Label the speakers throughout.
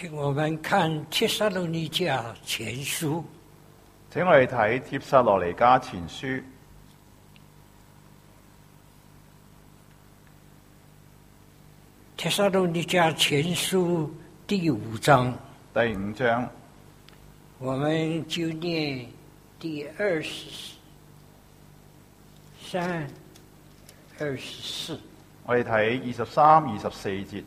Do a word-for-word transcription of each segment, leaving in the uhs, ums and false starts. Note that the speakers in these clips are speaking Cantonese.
Speaker 1: 請我們看帖撒羅尼迦前書。
Speaker 2: 請我哋睇帖撒羅尼迦前書。
Speaker 1: 帖撒羅尼迦前書第五章。
Speaker 2: 第五章，
Speaker 1: 我們就念第二十三、二十四。
Speaker 2: 我哋睇二十三、二十四節。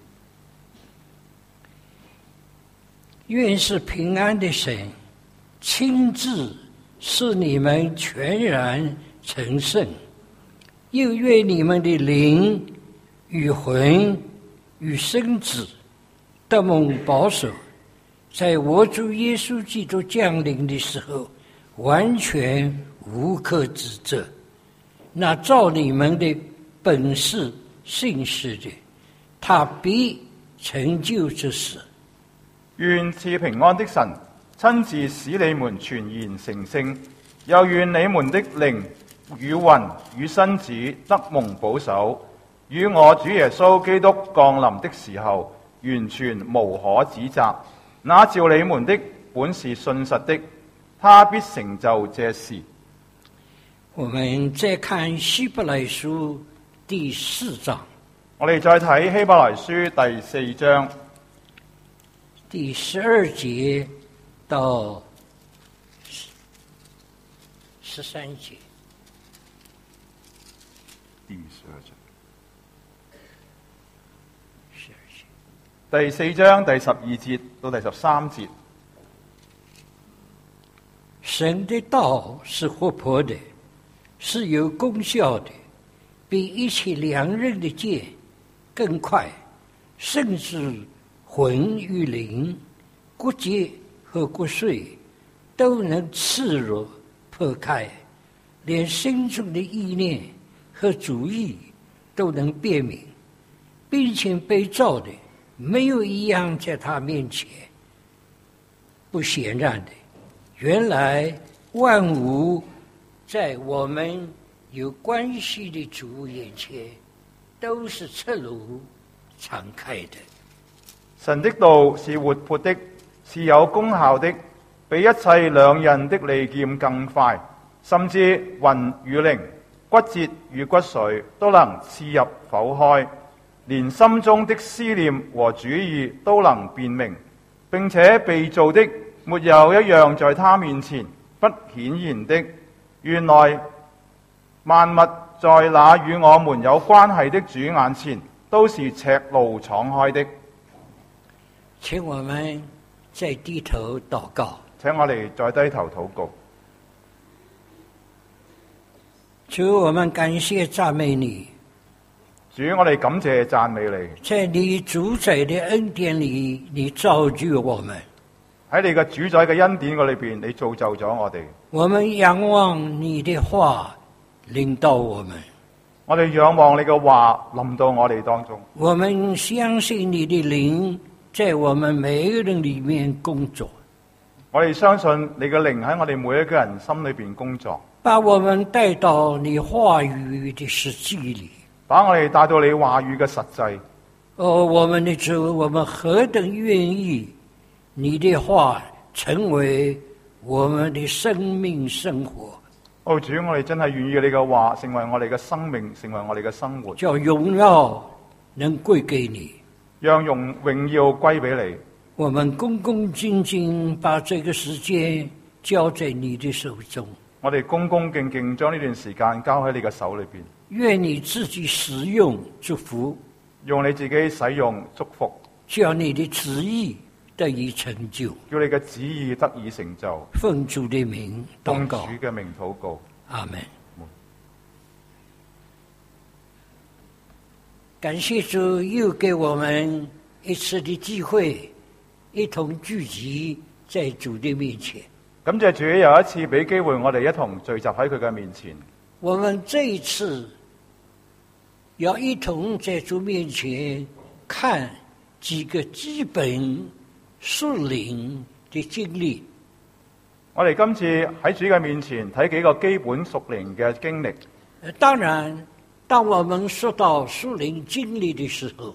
Speaker 1: 願是平安的神親自使你們全然成聖，又願你們的靈與魂與身子得蒙保守，在我主耶穌基督降臨的時候完全無可指責。那照你們的本是信實的，他必成就這事。
Speaker 2: 願賜平安的神親自使你們全然成聖，又願你們的靈與魂與身子得蒙保守，與我主耶穌基督降臨的時候完全無可指責。那召你們的本是信實的，他必成就這事。
Speaker 1: 我們再看希伯來書第四章。
Speaker 2: 我哋再睇希伯來書第四章
Speaker 1: 第十二節到十三節。
Speaker 2: 第十二節。
Speaker 1: 十二節。
Speaker 2: 第四章第十二節到第十三節。
Speaker 1: 神的道是活潑的，是有功效的，比一切兩刃的劍更快，甚至魂與靈、骨節和骨髓都能刺入破開，連心中的意念和主意都能辨明，並且被造的沒有一樣在他面前不顯然的。原來萬物在我們有關係的主眼前都是赤裸敞開的。
Speaker 2: 神的道是活潑的，是有功效的，比一切兩刃的利劍更快，甚至魂與靈、骨節與骨髓都能刺入剖開，連心中的思念和主意都能辨明，並且被造的沒有一樣在他面前不顯然的。原來萬物在那與我們有關係的主眼前都是赤露敞開的。
Speaker 1: 請我們再低頭禱告。
Speaker 2: 請我哋再低頭禱告。
Speaker 1: 主，我們感謝讚美你。
Speaker 2: 主，我哋感謝讚美你。
Speaker 1: 在你主宰的恩典裏，你造就我們。
Speaker 2: 喺你嘅主宰嘅恩典嘅裏邊，你造就咗我哋。
Speaker 1: 我們仰望你的話領導我們。
Speaker 2: 我哋仰望你嘅話臨到我哋當中。
Speaker 1: 我們相信你的靈在我們每一個人裏面工作。
Speaker 2: 我哋相信你嘅靈喺我哋每一個人心裏邊工作，
Speaker 1: 把我們帶到你話語的實際裏，
Speaker 2: 把我哋帶到你話語嘅實際。
Speaker 1: 哦，我們的主，我們何等願意你的話成為我們的生命生活。
Speaker 2: 哦，主，我哋真係願意你嘅話成為我哋嘅生命，成為我哋嘅生活。
Speaker 1: 叫榮耀能歸給你，
Speaker 2: 讓榮榮耀歸俾你。
Speaker 1: 我們恭恭敬敬把這個時間交在你的手中。
Speaker 2: 我哋恭恭敬敬將呢段時間交喺你嘅手裏邊。
Speaker 1: 願你自己使用祝福，
Speaker 2: 用你自己使用祝福，
Speaker 1: 叫你的旨意得以成就，
Speaker 2: 叫你嘅旨意得以成就。
Speaker 1: 奉主的名禱告，
Speaker 2: 奉主嘅名禱告，
Speaker 1: 阿門。感謝主又給我們一次的機會，一同聚集在主的面前。
Speaker 2: 感謝主有一次俾機會我哋一同聚集喺佢嘅面前。
Speaker 1: 我們這一次要一同在主面前看幾個基本屬靈的經歷。
Speaker 2: 我哋今次喺主嘅面前睇幾個基本屬靈嘅經歷。
Speaker 1: 當然，當我們說到屬靈經歷的時候，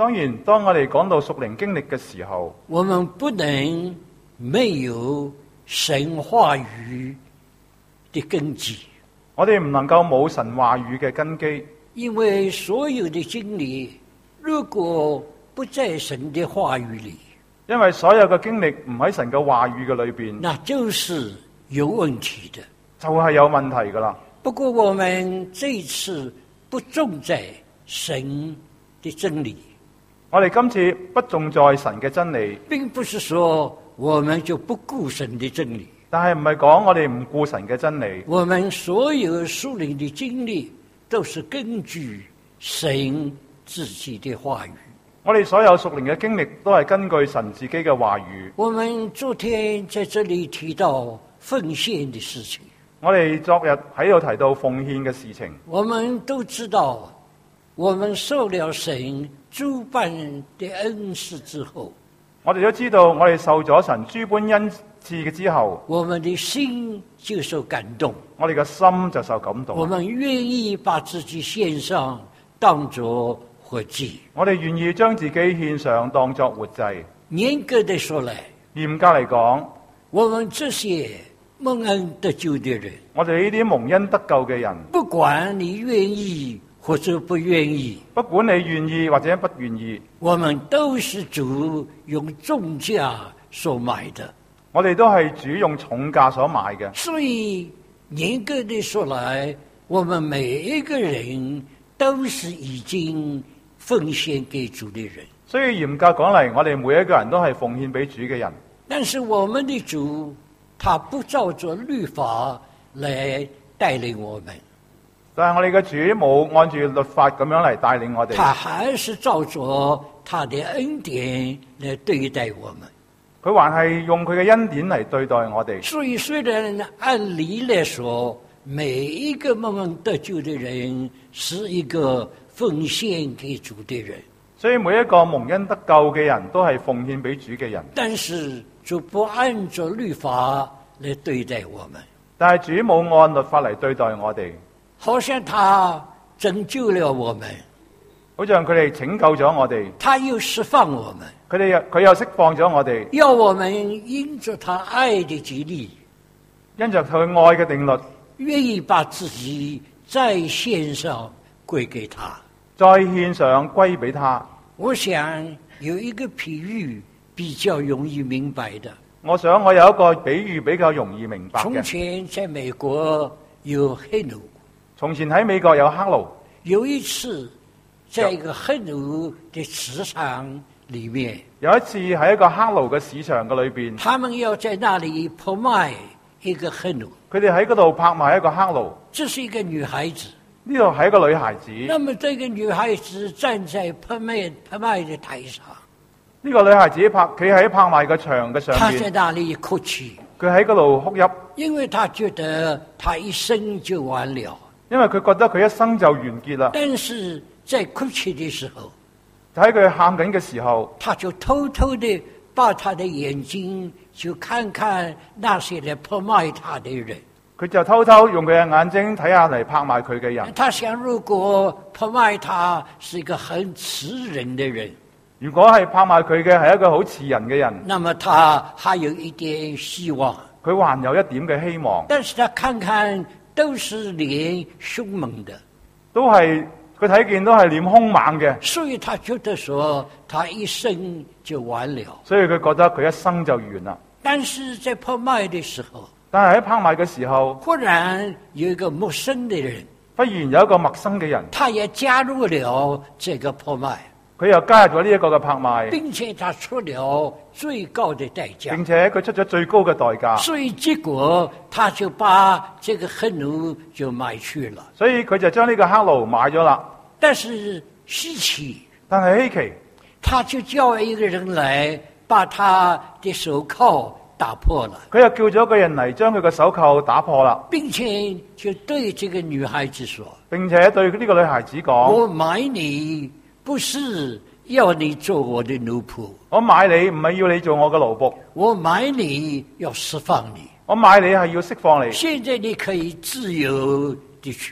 Speaker 2: 當然，當我哋講到屬靈經歷嘅時候，
Speaker 1: 我們不能沒有神話語的根基，
Speaker 2: 我哋唔能夠冇神話語嘅根基，
Speaker 1: 因為所有的經歷如果不在神的話語裏，
Speaker 2: 因為所有嘅經歷唔喺神嘅話語嘅裏邊，
Speaker 1: 那就是有問題的，
Speaker 2: 就係有問題噶啦。
Speaker 1: 不過我們這次不重在神的真理，
Speaker 2: 我哋今次不重在神嘅真理，
Speaker 1: 並不是說我們就不顧神的真理，
Speaker 2: 但係唔係講我哋唔顧神嘅真理。
Speaker 1: 我們所有屬靈的經歷都是根據神自己的話語。
Speaker 2: 我哋所有屬靈嘅經歷都係根據神自己嘅話語。
Speaker 1: 我們昨天在這裏提到奉獻的事情，
Speaker 2: 我哋昨日喺度提到奉獻嘅事情，
Speaker 1: 我們都知道，我們受了神諸般的恩賜之後，
Speaker 2: 我哋都知道我哋受咗神諸般恩賜嘅之後，
Speaker 1: 我們的心就受感動，
Speaker 2: 我哋嘅心就受感動。
Speaker 1: 我們願意把自己獻上，當作活祭。
Speaker 2: 我哋願意將自己獻上，當作活祭。
Speaker 1: 嚴格的說來，
Speaker 2: 嚴格嚟講，
Speaker 1: 我們這些蒙恩得救的人，
Speaker 2: 我哋呢啲蒙恩得救嘅人，
Speaker 1: 不管你願意或者不願意，
Speaker 2: 不管你願意或者不願意，
Speaker 1: 我們都是主用重價所買的。
Speaker 2: 我哋都係主用重價所買嘅。
Speaker 1: 所以嚴格的說來，我們每一個人都是已經奉獻給主的人。
Speaker 2: 所以嚴格講嚟，我哋每一個人都係奉獻俾主嘅人。
Speaker 1: 但是我們的主，他不照着律法來帶領我們，
Speaker 2: 但係我哋嘅主冇按住律法咁樣嚟帶領我哋，
Speaker 1: 他還是照着他的恩典來對待我們。
Speaker 2: 佢還係用佢嘅恩典嚟對待我哋。
Speaker 1: 所以雖然按理來說，每一個蒙恩得救的人是一個奉獻給主的人，
Speaker 2: 所以每一個蒙恩得救嘅人都係奉獻俾主嘅人。
Speaker 1: 但是就不按照律法來對待我們，
Speaker 2: 但係主冇按律法嚟對待我哋，
Speaker 1: 好像他拯救了我們，
Speaker 2: 好像佢哋拯救咗我哋，
Speaker 1: 他又釋放我們，
Speaker 2: 佢哋又佢又釋放咗我哋，
Speaker 1: 要我們因着他愛的激勵，
Speaker 2: 因着佢愛嘅定律，
Speaker 1: 願意把自己再獻上歸給他，
Speaker 2: 再獻上歸俾他。
Speaker 1: 我想有一個比喻比較容易明白的。
Speaker 2: 我想我有一個比喻比較容易明白嘅。
Speaker 1: 從前在美國有黑奴，
Speaker 2: 從前喺美國有黑奴，
Speaker 1: 有一次在一個黑奴的市場裏面，
Speaker 2: 有一次喺一個黑奴嘅市場嘅裏邊，
Speaker 1: 他們要在那裏拍賣一個黑奴，
Speaker 2: 佢哋喺嗰度拍賣一個黑奴。
Speaker 1: 這是一個女孩子，
Speaker 2: 呢度係一個女孩子。
Speaker 1: 那麼這個女孩子站在拍賣拍賣的台上，
Speaker 2: 呢個女孩子拍企喺拍賣嘅場嘅上
Speaker 1: 她在
Speaker 2: 邊，
Speaker 1: 那裏哭泣，
Speaker 2: 佢喺嗰度哭泣，
Speaker 1: 因為她覺得她一生就完了。
Speaker 2: 因為佢覺得佢一生就完結啦。
Speaker 1: 但是在哭泣的時候，
Speaker 2: 喺佢喊緊嘅時候，
Speaker 1: 他就偷偷地把他的眼睛就看看那些來拍賣他的人。
Speaker 2: 佢就偷偷用佢嘅眼睛睇下嚟拍賣佢嘅人。
Speaker 1: 他想，如果拍賣他是一個很慈人的人，
Speaker 2: 如果係拍賣佢嘅係一個好似人嘅人，
Speaker 1: 那麼他還有一點希望。
Speaker 2: 佢還有一點嘅希望。
Speaker 1: 但是他看看都是臉兇猛的，
Speaker 2: 都係佢睇見都係臉兇猛嘅，
Speaker 1: 所以他覺得說他一生就完了。
Speaker 2: 所以佢覺得佢一生就完啦。
Speaker 1: 但是在拍賣的時候，
Speaker 2: 但係喺拍賣嘅時候，
Speaker 1: 忽然有一個陌生的人，
Speaker 2: 忽然有一個陌生嘅人，
Speaker 1: 他也加入了這個拍賣，
Speaker 2: 佢又加入咗呢一個嘅拍賣，
Speaker 1: 並且他出了最高的代價，
Speaker 2: 並且佢出咗最高嘅代價，
Speaker 1: 所以結果他就把這個黑奴就買去了。
Speaker 2: 所以佢就將呢個黑奴買咗啦。
Speaker 1: 但是稀奇，
Speaker 2: 但係稀奇，
Speaker 1: 他就叫一個人來把他的手銬打破了，
Speaker 2: 佢又叫咗一個人嚟將佢嘅手銬打破啦，
Speaker 1: 並且就對這個女孩子說，
Speaker 2: 並且對呢個女孩子講：
Speaker 1: 我買你不是要你做我的奴僕，
Speaker 2: 我買你唔係要你做我嘅奴僕，
Speaker 1: 我買你要釋放你，
Speaker 2: 我買你係要釋放你。
Speaker 1: 現在你可以自由地去。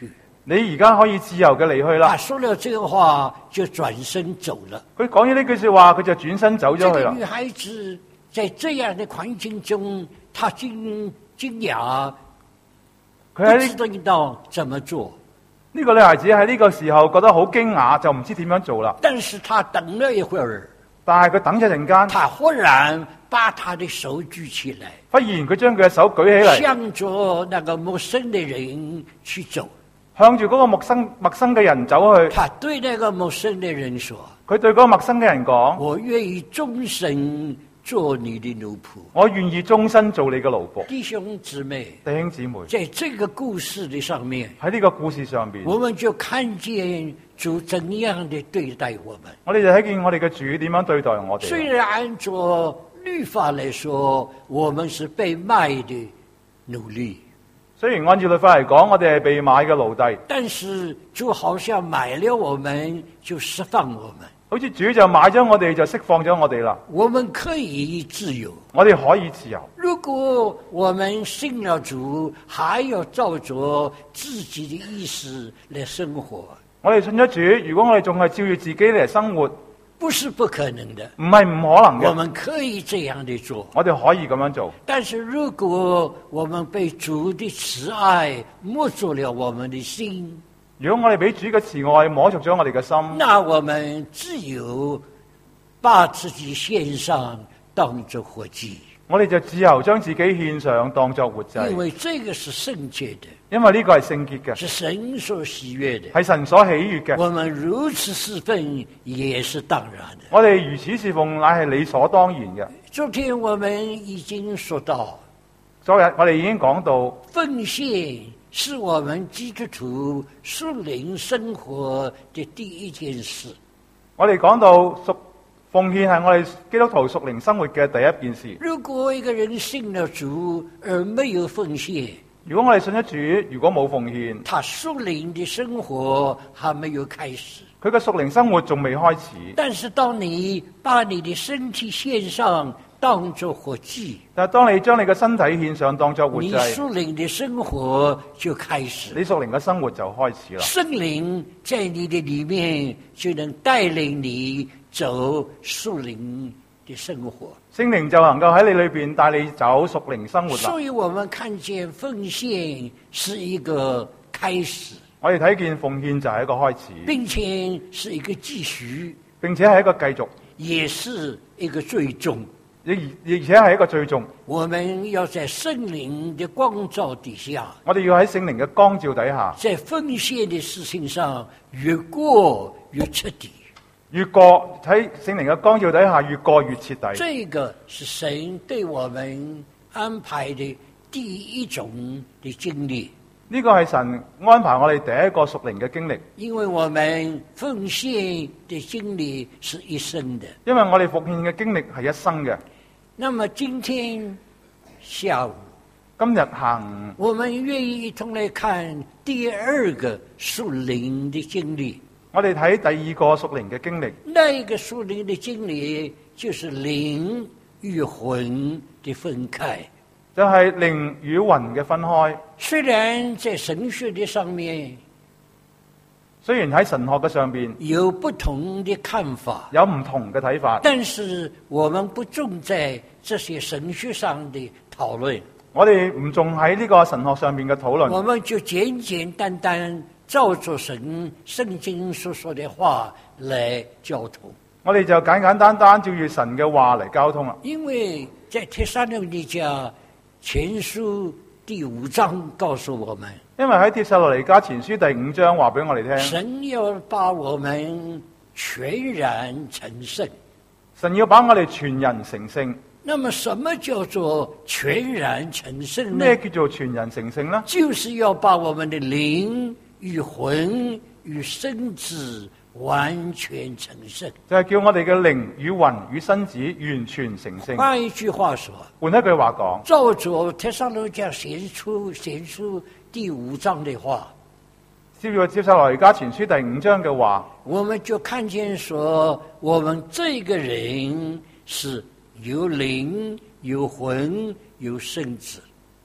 Speaker 2: 你而家可以自由嘅離去
Speaker 1: 他
Speaker 2: 啦。
Speaker 1: 說了這個話，就轉身走了。
Speaker 2: 佢講咗呢句說話，佢就轉身走咗去啦。
Speaker 1: 這個女孩子在這樣的環境中，她驚驚訝，不
Speaker 2: 佢喺
Speaker 1: 知道怎麼做。
Speaker 2: 呢個女孩子喺呢個時候覺得好驚訝，就唔知點樣做啦。
Speaker 1: 但是她等了一會兒，
Speaker 2: 但係佢等咗陣間，
Speaker 1: 她忽然把她的手舉起來，
Speaker 2: 忽然佢將佢嘅手舉起嚟，
Speaker 1: 向着那個陌生的人去走。
Speaker 2: 向住嗰個陌生陌生嘅人走去。
Speaker 1: 她對那個陌生的人說：
Speaker 2: 佢對嗰個陌生嘅人講：
Speaker 1: 我願意終身做你的奴僕。
Speaker 2: 我願意終身做你嘅奴僕。
Speaker 1: 弟兄姊妹，
Speaker 2: 弟兄姊妹，
Speaker 1: 在這個故事的上面，
Speaker 2: 喺呢個故事上邊，
Speaker 1: 我們就看見主怎樣的對待我們。
Speaker 2: 我哋就睇見我哋嘅主點樣對待我哋。
Speaker 1: 雖然按照律法來說，我們是被賣的奴隸，
Speaker 2: 雖然按照律法嚟講，我哋係被買嘅奴隸，
Speaker 1: 但是主好像買了我們，就釋放我們，
Speaker 2: 好似主就買咗我哋，就釋放咗我哋啦。
Speaker 1: 我們可以自由。
Speaker 2: 我哋可以自由。
Speaker 1: 如果我們信了主，還要照着自己的意思來生活，
Speaker 2: 我哋信咗主，如果我哋仲係照住自己嚟生活，
Speaker 1: 不是不可能的，
Speaker 2: 唔係唔可能嘅。
Speaker 1: 我們可以這樣的做。
Speaker 2: 我哋可以咁樣做。
Speaker 1: 但是如果我們被主的慈愛摸住了我們的心，
Speaker 2: 如果我哋俾主嘅慈愛摸着咗我哋嘅心，
Speaker 1: 那我們自由把自己獻上，當作活祭。
Speaker 2: 我哋就自由將自己獻上，當作活祭。
Speaker 1: 因為這個是聖潔的，
Speaker 2: 因為呢個係聖潔嘅，
Speaker 1: 是神所喜悅的。
Speaker 2: 係神所喜悅嘅。
Speaker 1: 我們如此侍奉也是當然的。
Speaker 2: 我哋如此侍奉，乃係理所當然嘅。
Speaker 1: 昨天我們已經說到，
Speaker 2: 昨日我哋已經講到，
Speaker 1: 奉獻是我們基督徒屬靈生活的第一件事。
Speaker 2: 我哋講到屬奉獻係我哋基督徒屬靈生活嘅第一件事。
Speaker 1: 如果一個人信了主而沒有奉獻，
Speaker 2: 如果我哋信咗主，如果冇奉獻，
Speaker 1: 他屬靈的生活還沒有開始。
Speaker 2: 佢嘅屬靈生活仲未開始。
Speaker 1: 但是當你把你的身體獻上，當作活祭，
Speaker 2: 但係當你將你嘅身體獻上當作活祭，
Speaker 1: 你屬靈的生活就開始。
Speaker 2: 你屬靈嘅生活就開始啦。
Speaker 1: 聖靈在你的裏面就能帶領你走屬靈的生活。
Speaker 2: 聖靈就能夠喺你裏邊帶你走屬靈生活啦。
Speaker 1: 所以我們看見奉獻是一個開始，
Speaker 2: 我哋睇見奉獻就係一個開始，
Speaker 1: 並且是一個繼續，
Speaker 2: 並且係一個繼續，
Speaker 1: 也是一個最終。
Speaker 2: 而而且係一個最終。
Speaker 1: 我們要在聖靈的光照底下，
Speaker 2: 我哋要喺聖靈嘅光照底下，
Speaker 1: 在奉獻的事情上越過越徹底。
Speaker 2: 越過喺聖靈嘅光照底下，越過越徹底。
Speaker 1: 這個是神對我們安排的第一種的經歷。
Speaker 2: 呢個係神安排我哋第一個屬靈嘅經歷，
Speaker 1: 因為我們奉獻的經歷是一生的。
Speaker 2: 因為我哋奉獻嘅經歷係一生嘅。
Speaker 1: 那麼今天下午，
Speaker 2: 今日下午，
Speaker 1: 我們願意一同來看第二個屬靈的經歷。
Speaker 2: 我哋睇第二個屬靈嘅經歷。
Speaker 1: 那一個屬靈的經歷就是靈與魂的分開，
Speaker 2: 就係靈與魂嘅分開。
Speaker 1: 雖然在神學的上面，
Speaker 2: 雖然喺神學嘅上邊
Speaker 1: 有不同的看法，
Speaker 2: 有唔同嘅睇法，
Speaker 1: 但是我們不重在這些神學上的討論，
Speaker 2: 我哋唔仲喺呢個神學上面嘅討論，
Speaker 1: 我們就簡簡單單照着神聖經所說的話來交通。
Speaker 2: 我哋就簡簡單單照住神嘅話嚟交通啦。
Speaker 1: 因為在帖撒羅尼迦前書第五章告訴我們，
Speaker 2: 因為喺帖撒羅尼迦前書第五章話俾我哋聽，
Speaker 1: 神要把我們全然成聖。
Speaker 2: 神要把我哋全人成聖。
Speaker 1: 那麼什麼叫做全然成聖呢？
Speaker 2: 咩叫做全人成聖呢？
Speaker 1: 就是要把我們的靈與魂與身子完全成聖。
Speaker 2: 就係叫我哋嘅靈與魂與身子完全成聖。
Speaker 1: 換一句話說，
Speaker 2: 換一句話講，
Speaker 1: 照着帖撒羅尼迦前書前書第五章的話，
Speaker 2: 照住帖撒羅尼迦前書第五章嘅話，
Speaker 1: 我們就看見說，我們這個人是有靈、有魂、有身子。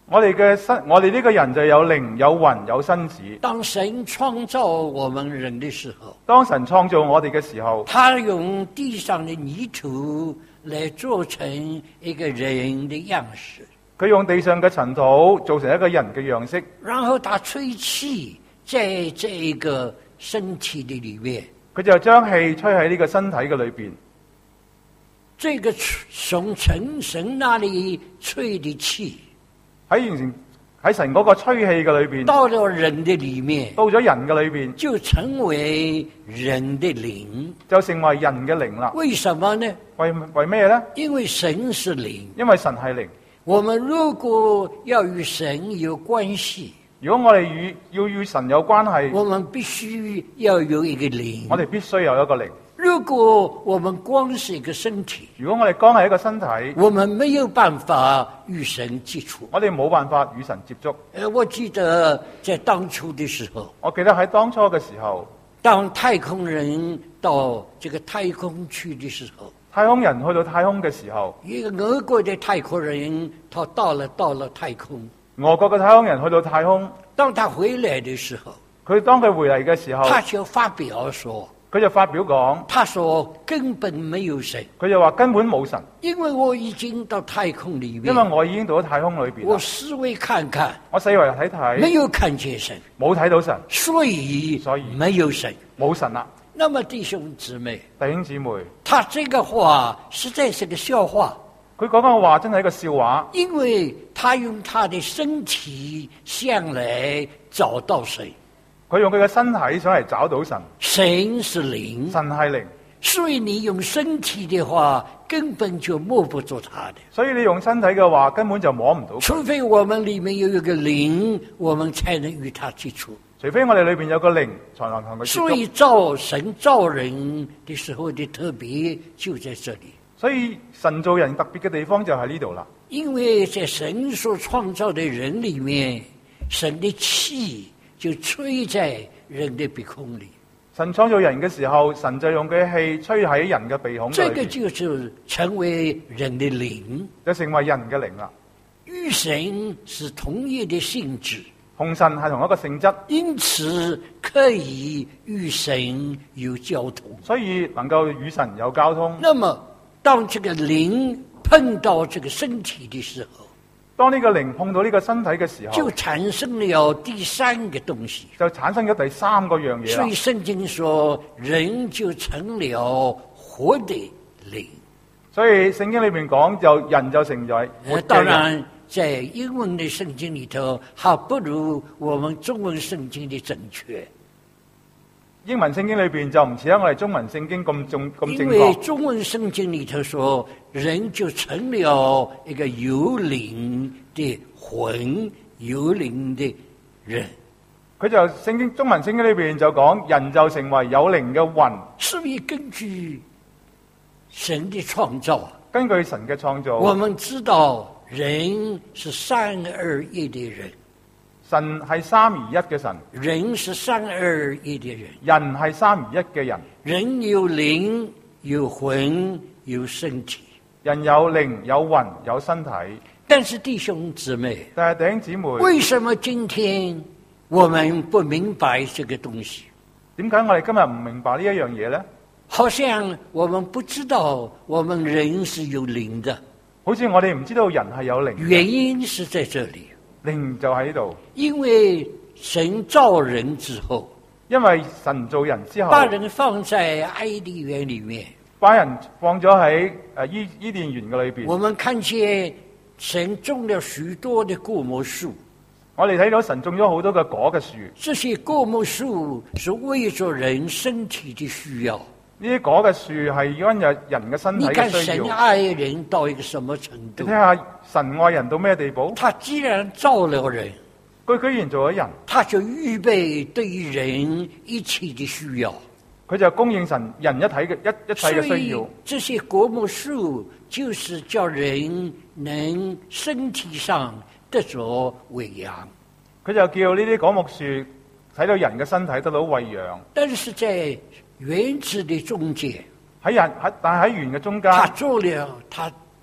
Speaker 2: 我哋嘅身，我哋呢個人就有靈、有魂、有身子。
Speaker 1: 當神創造我們人的時候，
Speaker 2: 當神創造我哋嘅時候，
Speaker 1: 他用地上的泥土來做成一個人的樣式，
Speaker 2: 佢用地上嘅塵土做成一個人嘅樣式，
Speaker 1: 然後他吹氣在這一個身體的裏面，
Speaker 2: 佢就將氣吹喺呢個身體嘅裏邊。
Speaker 1: 這個從神神那裏吹的氣，
Speaker 2: 喺完成喺神嗰個吹氣嘅裏邊，
Speaker 1: 到了人的裏面，
Speaker 2: 到咗人嘅裏邊，
Speaker 1: 就成為人的靈，
Speaker 2: 就成為人嘅靈啦。
Speaker 1: 為什麼呢？
Speaker 2: 為為咩呢？
Speaker 1: 因為神是靈，
Speaker 2: 因為神係靈。
Speaker 1: 我們如果要與神有關係，
Speaker 2: 如果我哋與要與神有關係，
Speaker 1: 我們必須要有一個靈。
Speaker 2: 我哋必須有一個靈。
Speaker 1: 如果我們光是一個身體，
Speaker 2: 如果我哋光係一個身體，
Speaker 1: 我們沒有辦法與神接觸，
Speaker 2: 我哋冇辦法與神接觸。
Speaker 1: 呃，我記得在當初的時候，
Speaker 2: 我記得喺當初嘅時候，
Speaker 1: 當太空人到這個太空去的時候，
Speaker 2: 太空人去到太空嘅時候，
Speaker 1: 一個俄國的太空人，他到了到了太空。
Speaker 2: 俄國嘅太空人去到太空，
Speaker 1: 當他回來的時候，
Speaker 2: 佢當佢回嚟嘅時候，
Speaker 1: 他就發表說，
Speaker 2: 佢就發表講，
Speaker 1: 他說根本沒有神，
Speaker 2: 佢就話根本冇神，
Speaker 1: 因為我已經到太空裏面，
Speaker 2: 因為我已經到咗太空裏邊，
Speaker 1: 我四圍看看，
Speaker 2: 我四圍睇睇，
Speaker 1: 沒有看見神，
Speaker 2: 冇睇到神，
Speaker 1: 所以
Speaker 2: 所以
Speaker 1: 沒有神，
Speaker 2: 冇神啦。
Speaker 1: 那麼弟兄姊妹，
Speaker 2: 弟兄姊妹，
Speaker 1: 他這個話實在是個笑話，
Speaker 2: 佢講嘅話真係一個笑話，
Speaker 1: 因為他用他的身體向來找到神，
Speaker 2: 佢用佢嘅身體想嚟找到神，
Speaker 1: 神是靈，
Speaker 2: 神係靈，
Speaker 1: 所以你用身體的話根本就摸不着他的，
Speaker 2: 所以你用身體嘅話根本就摸唔到佢，
Speaker 1: 除非我們裏面有一個靈，我們才能與他接觸。
Speaker 2: 除非我哋裏邊有個靈，才能同佢接觸。
Speaker 1: 所以造神造人的時候的特別就在這裡。
Speaker 2: 所以神造人特別嘅地方就喺呢度啦。
Speaker 1: 因為在神所創造的人裡面，神的氣就吹在人的鼻孔裡。
Speaker 2: 神創造人嘅時候，神就用佢嘅氣吹喺人嘅鼻孔裏邊。
Speaker 1: 這個就是成為人的靈，
Speaker 2: 就成為人嘅靈啦。
Speaker 1: 與神是同一的性質。
Speaker 2: 同神係同一個性質，
Speaker 1: 因此可以與神有交通，
Speaker 2: 所以能夠與神有交通。
Speaker 1: 那麼當這個靈碰到這個身體的時候，
Speaker 2: 當呢個靈碰到呢個身體嘅時候，
Speaker 1: 就產生了第三個東西，
Speaker 2: 就產生咗第三個樣嘢。
Speaker 1: 所以聖經說人就成了活的靈，
Speaker 2: 所以聖經裏面講就人就成咗活嘅人。
Speaker 1: 當然在英文的聖經裏頭，還不如我們中文聖經的準確。
Speaker 2: 英文聖經裏邊就唔似喺我哋中文聖經咁正咁正確。
Speaker 1: 因為中文聖經裏頭說，人就成了一個有靈的魂，有靈的人。
Speaker 2: 佢就聖經中文聖經裏邊就講，人就成為有靈嘅魂。
Speaker 1: 所以根據神的創造，
Speaker 2: 根據神嘅創造，
Speaker 1: 我們知道。人是三而一的人，
Speaker 2: 神係三而一嘅神。
Speaker 1: 人是三而一的人，
Speaker 2: 人係三而一嘅人。
Speaker 1: 人有靈，有魂，有身體。
Speaker 2: 人有靈，有魂，有身體。
Speaker 1: 但是弟兄姊妹，
Speaker 2: 但係弟兄姊妹，
Speaker 1: 為什麼今天我們不明白這個東西？
Speaker 2: 點解我哋今日唔明白呢一樣嘢呢？
Speaker 1: 好像我們不知道我們人是有靈的。
Speaker 2: 好似我哋唔知道人係有靈，
Speaker 1: 原因是在這裡，
Speaker 2: 靈就喺度。
Speaker 1: 因為神造人之後，
Speaker 2: 因為神造人之後，
Speaker 1: 把人放在埃甸園裡面，
Speaker 2: 把人放咗喺誒伊伊甸園嘅裏邊。
Speaker 1: 我們看見神種了許多的果木樹，
Speaker 2: 我哋睇到神種咗好多嘅果嘅樹。
Speaker 1: 這些果木樹是為咗人身體的需要。
Speaker 2: 呢啲果嘅樹係因為人嘅身體嘅需要。
Speaker 1: 你看神愛人到一個什麼程度？
Speaker 2: 你睇下神愛人到咩地步？
Speaker 1: 他既然造了人，
Speaker 2: 佢居然做咗人，
Speaker 1: 他就預備對人一切的需要。
Speaker 2: 佢就供應神人一體嘅一一切嘅需要。
Speaker 1: 這些果木樹就是叫人能身體上得着餵養。
Speaker 2: 佢就叫呢啲果木樹睇到人嘅身體得到餵養。
Speaker 1: 但是在園子的中間，
Speaker 2: 喺人喺但係喺園嘅中間，
Speaker 1: 他做了他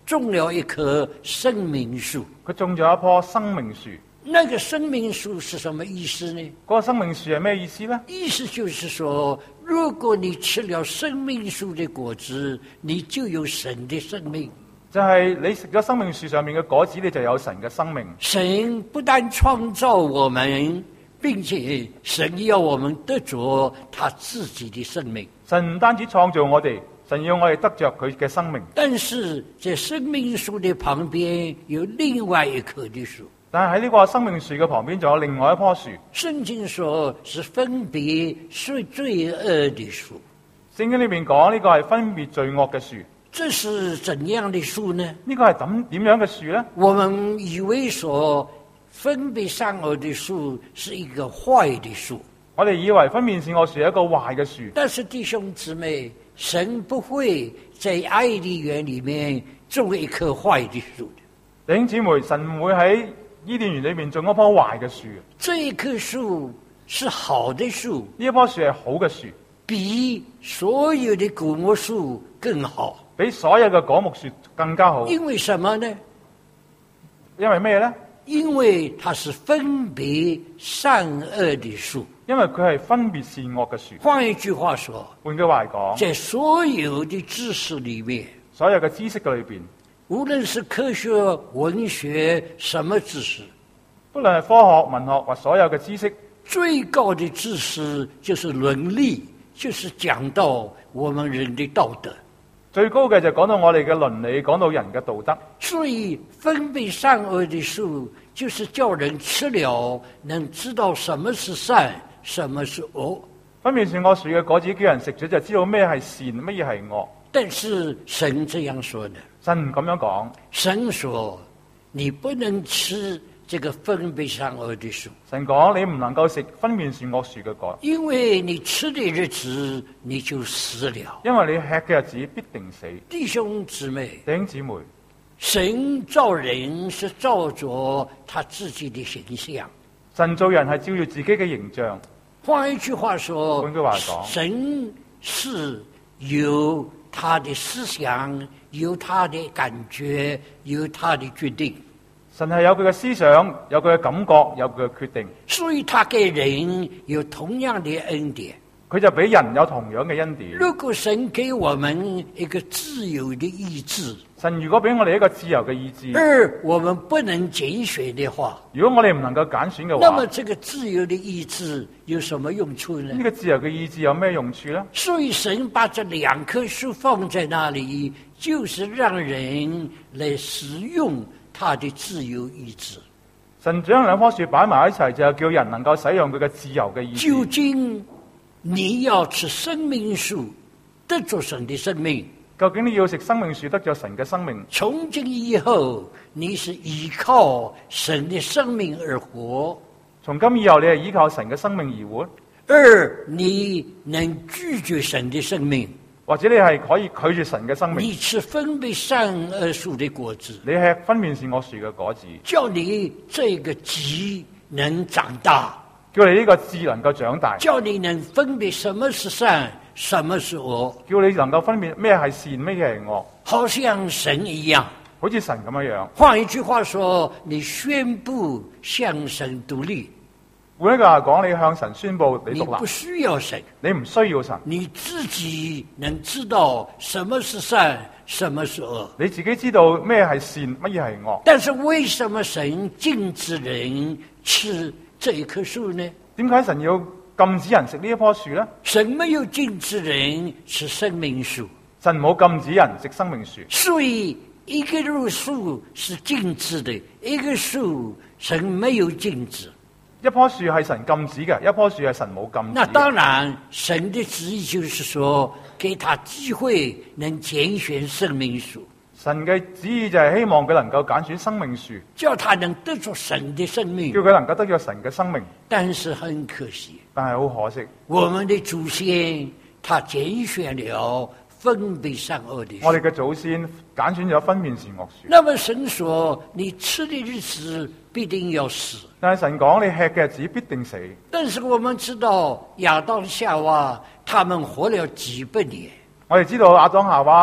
Speaker 1: 種了一棵生命樹。
Speaker 2: 佢種咗一棵生命樹。
Speaker 1: 那個生命樹是什麼意思呢？
Speaker 2: 嗰個生命樹係咩意思呢？
Speaker 1: 意思就是說，如果你吃了生命樹的果子，你就有神的生命。
Speaker 2: 就係你食咗生命樹上面嘅果子，你就有神嘅生命。
Speaker 1: 神不但創造我們，並且神要我們得着他自己的生命。
Speaker 2: 神唔單止創造我哋，神要我哋得着佢嘅生命。
Speaker 1: 但是在生命樹的旁邊有另外一棵的樹。
Speaker 2: 但係喺呢個生命樹嘅旁邊，仲有另外一棵樹。
Speaker 1: 聖經說是分別是罪惡的樹。
Speaker 2: 聖經裏面講呢個係分別罪惡嘅樹。
Speaker 1: 這是怎樣的樹呢？
Speaker 2: 呢個係點點樣嘅樹呢？
Speaker 1: 我們以為說分別善惡的樹是一個壞的樹。
Speaker 2: 我哋以為分別善惡樹係一個壞嘅樹。
Speaker 1: 但是弟兄姊妹，神不會在愛梨園裏面種一棵壞的樹的。
Speaker 2: 弟兄姊妹，神唔會喺伊甸園裏面種一棵壞嘅樹。
Speaker 1: 這一棵樹是好的樹，
Speaker 2: 呢一棵樹係好嘅樹，
Speaker 1: 比所有的果木樹更好，
Speaker 2: 比所有嘅果木樹更加好。
Speaker 1: 因為什麼呢？
Speaker 2: 因為咩呢？
Speaker 1: 因為它是分別善惡的樹。
Speaker 2: 因為佢係分別善惡嘅樹。
Speaker 1: 換一句話說，
Speaker 2: 換句話嚟講，
Speaker 1: 在所有的知識裏面，
Speaker 2: 所有嘅知識嘅裏邊，
Speaker 1: 無論是科學、文學，什麼知識，
Speaker 2: 不論係科學、文學或所有嘅知識，
Speaker 1: 最高的知識就是倫理，就是講到我們人的道德。
Speaker 2: 最高嘅就講到我哋嘅倫理，講到人嘅道德。
Speaker 1: 所以分別善惡的樹，就是叫人吃了能知道什麼是善，什麼是惡。
Speaker 2: 分別善惡樹嘅果子，叫人食咗就知道咩係善，乜嘢係惡。
Speaker 1: 但是神這樣說的，
Speaker 2: 神唔咁樣講。
Speaker 1: 神說你不能吃這個分別善惡的樹。
Speaker 2: 神講你唔能夠食分別善惡樹嘅果，
Speaker 1: 因為你吃的日子你就死了。
Speaker 2: 因為你吃嘅日子必定死。
Speaker 1: 弟兄姊妹，
Speaker 2: 弟兄姊妹，
Speaker 1: 神造人是照着他自己的形象。
Speaker 2: 神造人係照住自己嘅形象。
Speaker 1: 換一句話說，
Speaker 2: 換句話講，
Speaker 1: 神是有他的思想，有他的感覺，有他的決定。
Speaker 2: 神係有佢嘅思想，有佢嘅感覺，有佢嘅決定。
Speaker 1: 所以他給人有同樣的恩典。
Speaker 2: 佢就俾人有同樣嘅恩典。
Speaker 1: 如果神給我們一個自由的意志，
Speaker 2: 神如果俾我哋一個自由嘅意志，
Speaker 1: 而我們不能揀選的話，
Speaker 2: 如果我哋唔能夠揀選嘅話，
Speaker 1: 那麼這個自由的意志有什麼用處呢？
Speaker 2: 呢個自由嘅意志有咩用處呢？
Speaker 1: 所以神把這兩棵樹放在那裡，就是讓人來使用他的自由意志。
Speaker 2: 神將兩棵樹擺埋一齊，就係叫人能夠使用佢嘅自由嘅意志。
Speaker 1: 究竟你要吃生命樹，得着神的生命？
Speaker 2: 究竟你要食生命樹得着神嘅生命？
Speaker 1: 從今以後，你是依靠神的生命而活。
Speaker 2: 從今以後，你係依靠神嘅生命而活。
Speaker 1: 而你能拒絕神的生命，
Speaker 2: 或者你係可以拒絕神嘅生命。
Speaker 1: 你吃分別善惡樹的果子，
Speaker 2: 你吃分別善惡樹嘅果子，
Speaker 1: 叫你這個枝能長大，
Speaker 2: 叫你呢個枝能夠長大，
Speaker 1: 叫你能分別什麼是善，什麼是惡，
Speaker 2: 叫你能夠分別咩係善，咩係惡，
Speaker 1: 好像神一樣，
Speaker 2: 好似神咁樣樣。
Speaker 1: 換一句話說，你宣布向神獨立。
Speaker 2: 換一句話講，你向神宣布你獨立，
Speaker 1: 你不需要神，
Speaker 2: 你唔需要神，
Speaker 1: 你自己能知道什麼是善，什麼是惡，
Speaker 2: 你自己知道咩係善，乜嘢係惡。
Speaker 1: 但是為什麼神禁止人吃這一棵樹呢？
Speaker 2: 點解神要禁止人食呢一棵樹呢？
Speaker 1: 神沒有禁止人吃生命樹，
Speaker 2: 神冇禁止人食生命樹。
Speaker 1: 所以一個樹是禁止的，一個樹神沒有禁止。
Speaker 2: 一棵樹係神禁止嘅，一棵樹係神冇禁止。
Speaker 1: 那當然，神的旨意就是說，給他機會能揀選生命樹。
Speaker 2: 神嘅旨意就係希望佢能夠揀選生命樹，
Speaker 1: 叫他能得着神的生命。
Speaker 2: 叫佢能夠得着神嘅生命。
Speaker 1: 但是很可惜，
Speaker 2: 但係好可惜，
Speaker 1: 我們的祖先他揀選了分別善惡的樹。
Speaker 2: 我哋嘅祖先揀選咗分辨善惡樹。
Speaker 1: 那麼神說，你吃的日子必定要死。
Speaker 2: 但係神講你吃嘅日子必定死。
Speaker 1: 但是我們知道亞當夏娃他們活了幾百年。
Speaker 2: 我哋知道亞當夏娃活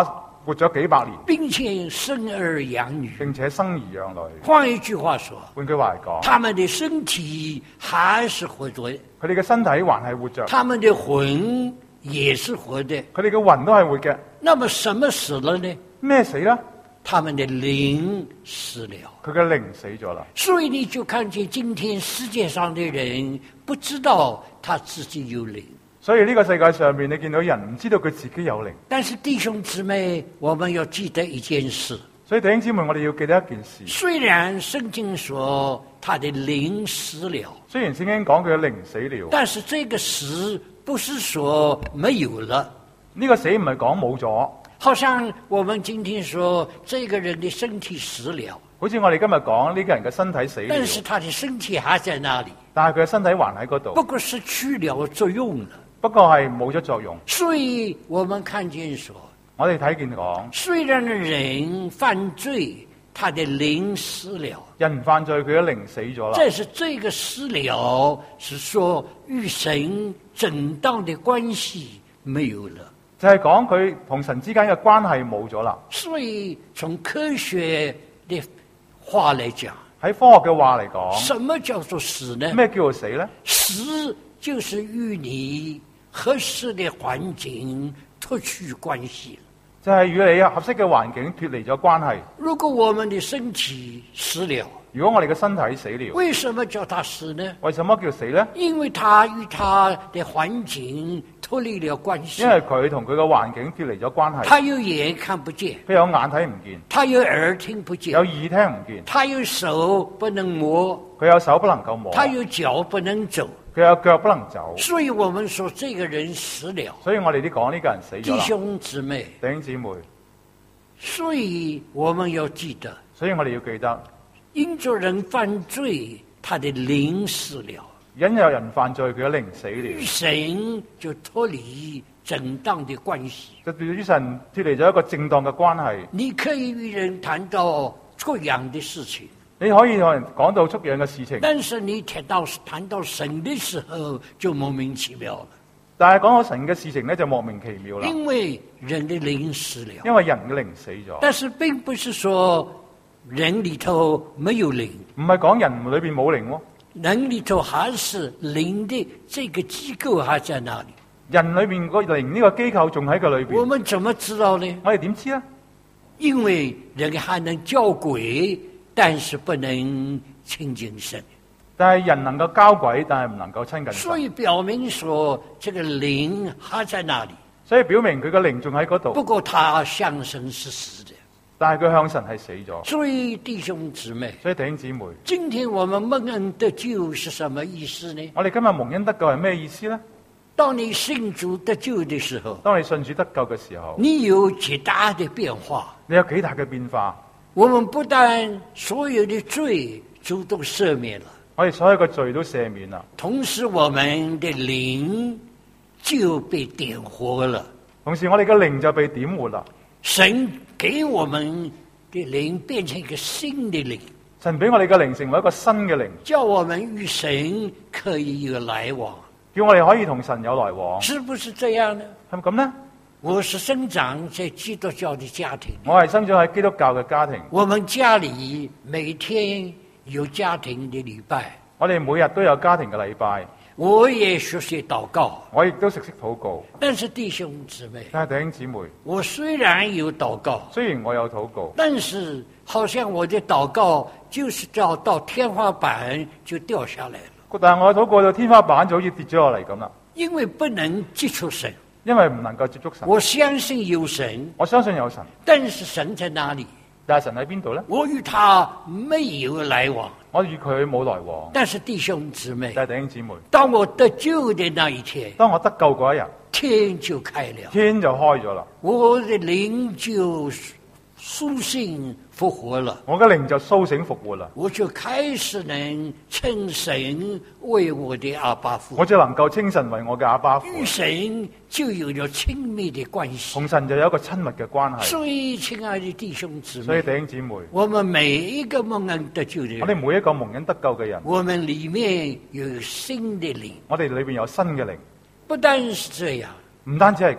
Speaker 2: 活咗幾百年，
Speaker 1: 並且生兒養女。
Speaker 2: 並且生兒養女。
Speaker 1: 換一句話說，
Speaker 2: 換句話嚟講，
Speaker 1: 他們的身體還是活着，
Speaker 2: 佢哋嘅身體還係活着，
Speaker 1: 他們的魂也是活的。
Speaker 2: 佢哋嘅魂都係活嘅。
Speaker 1: 那麼什麼死了呢？
Speaker 2: 咩死啦？
Speaker 1: 他們的靈死了。
Speaker 2: 佢嘅靈死咗啦。
Speaker 1: 所以你就看見今天世界上的人不知道他自己有靈。
Speaker 2: 所以呢個世界上面，你見到人唔知道佢自己有靈。
Speaker 1: 但是弟兄姊妹，我們要記得一件事。
Speaker 2: 所以弟兄姊妹，我哋要記得一件事。
Speaker 1: 雖然聖經說他的靈死了，
Speaker 2: 雖然聖經講佢嘅靈死了，
Speaker 1: 但是這個死不是說沒有了。
Speaker 2: 呢個死唔係講冇咗。
Speaker 1: 好像我們今天說這個人的身體死了，
Speaker 2: 好似我哋今日講呢個人嘅身體死了，
Speaker 1: 但是他的身體還在那裡，
Speaker 2: 但係佢嘅身體還喺嗰度，
Speaker 1: 不過失去了作用了。
Speaker 2: 不過係冇咗作用。
Speaker 1: 所以我們看見說，
Speaker 2: 我哋睇見講，
Speaker 1: 雖然人犯罪，他的靈死了，
Speaker 2: 人犯罪佢嘅靈死咗啦。
Speaker 1: 但是這個死了是說與神正當的關係沒有了，
Speaker 2: 就係講佢同神之間嘅關係冇咗啦。
Speaker 1: 所以從科學的話來講，
Speaker 2: 喺科學嘅話嚟講，
Speaker 1: 什麼叫做死呢？
Speaker 2: 咩叫做死呢？
Speaker 1: 死就是與你合適的環境脫去關係，
Speaker 2: 就係與你合適嘅環境脫離咗關係。
Speaker 1: 如果我們的身體死了，
Speaker 2: 如果我哋嘅身體死了，
Speaker 1: 為什麼叫他死呢？
Speaker 2: 為什麼叫死呢？
Speaker 1: 因為他與他的環境脫離了關係。
Speaker 2: 因為佢同佢嘅環境脫離咗關係。
Speaker 1: 他有眼看不見，
Speaker 2: 佢有眼睇唔見，
Speaker 1: 他有耳聽不見，
Speaker 2: 有耳聽唔見，
Speaker 1: 他有手不能摸，
Speaker 2: 佢有手不能夠摸，
Speaker 1: 他有腳不能走。
Speaker 2: 佢有腳不能走。
Speaker 1: 所以我們說這個人死了。
Speaker 2: 所以我哋啲講呢個人死咗
Speaker 1: 弟
Speaker 2: 啦。
Speaker 1: 兄姊妹，
Speaker 2: 弟兄姊妹，
Speaker 1: 所以我們要記得，
Speaker 2: 所以我哋要記得，
Speaker 1: 因着人犯罪，他的靈死了，
Speaker 2: 因有人犯罪，佢嘅靈死
Speaker 1: 與
Speaker 2: 了，
Speaker 1: 神就脫離正當的關係。
Speaker 2: 就與神脫離咗一個正當嘅關係。
Speaker 1: 你可以與人談到各樣的事情，
Speaker 2: 你可以同人講到出樣嘅事情，
Speaker 1: 但是你談到談到神的時候，就莫名其妙了。
Speaker 2: 但係講到神嘅事情咧，就莫名其妙啦。
Speaker 1: 因為人的靈死了，
Speaker 2: 因為人嘅靈死咗，
Speaker 1: 但是並不是說人裏頭沒有靈，
Speaker 2: 唔係講人裏邊冇靈喎，
Speaker 1: 人裏頭還是靈的這個機構還在那裡。
Speaker 2: 人裏邊個靈呢個機構仲喺佢裏邊。
Speaker 1: 我們怎麼知道呢？
Speaker 2: 我哋點知呢？
Speaker 1: 因為人還能交鬼，但是不能親近神。
Speaker 2: 但係人能夠交鬼，但係唔能夠親近神。
Speaker 1: 所以表明說，這個靈還在那裡。
Speaker 2: 所以表明佢個靈仲喺嗰度。
Speaker 1: 不過他向神是死的，
Speaker 2: 但係佢向神係死咗。
Speaker 1: 所以弟兄姊妹，
Speaker 2: 所以弟兄姊妹，
Speaker 1: 今天我們蒙恩得救是什麼意思呢？
Speaker 2: 我哋今日蒙恩得救係咩意思呢？
Speaker 1: 當你信主得救的時候，
Speaker 2: 當你信主得救嘅時候，
Speaker 1: 你有極大的變化。
Speaker 2: 你有幾大嘅變化？
Speaker 1: 我們不但所有的罪主動赦免了，
Speaker 2: 我哋所有嘅罪都赦免啦，
Speaker 1: 同時我們的靈就被點活了。
Speaker 2: 同時我哋嘅靈就被點活啦。
Speaker 1: 神給我們的靈變成一個新的靈，
Speaker 2: 神俾我哋嘅靈成為一個新嘅靈，
Speaker 1: 叫我們與神可以有來往，
Speaker 2: 叫我哋可以同神有來往。
Speaker 1: 是不是這樣呢？
Speaker 2: 係咪咁呢？
Speaker 1: 我是生長在基督教的家庭，
Speaker 2: 我係生長喺基督教嘅家庭，
Speaker 1: 我們家裏每天有家庭的禮拜，
Speaker 2: 我哋每日都有家庭嘅禮拜，
Speaker 1: 我也學習禱告。
Speaker 2: 我亦都識識禱告。
Speaker 1: 但是弟兄姊妹，
Speaker 2: 但係弟兄姊妹，
Speaker 1: 我雖然有禱告，
Speaker 2: 雖然我有禱告，
Speaker 1: 但是好像我的禱告就是要到天花板就掉下來了，
Speaker 2: 但係我禱告到天花板就好似跌咗落嚟咁啦，
Speaker 1: 因為不能接觸神。
Speaker 2: 因為唔能夠接觸神。
Speaker 1: 我相信有神，
Speaker 2: 我相信有神，
Speaker 1: 但是神在哪裡？
Speaker 2: 但係神喺邊度呢？
Speaker 1: 我與他沒有來往。
Speaker 2: 我與佢冇來往。
Speaker 1: 但是弟兄姊妹，
Speaker 2: 但係弟兄姊妹，
Speaker 1: 當我得救的那一天，
Speaker 2: 當我得救嗰一日，
Speaker 1: 天就開了，
Speaker 2: 天就開咗啦，
Speaker 1: 我的靈就甦醒復活了，
Speaker 2: 我嘅靈就甦醒復活啦，
Speaker 1: 我就開始能稱神為我的阿爸父，
Speaker 2: 我就能夠稱神為我嘅阿爸父，
Speaker 1: 與神就有了親密的關係，
Speaker 2: 同神就有一個親密嘅關係。
Speaker 1: 所以親愛的弟兄姊妹，
Speaker 2: 所以弟兄姊妹，
Speaker 1: 我們每一個蒙恩得救的人，
Speaker 2: 我哋每一個蒙恩得救嘅人，
Speaker 1: 我們裏面有新的靈，
Speaker 2: 我哋裏邊有新嘅靈，
Speaker 1: 不單是這樣，
Speaker 2: 唔單止係咁，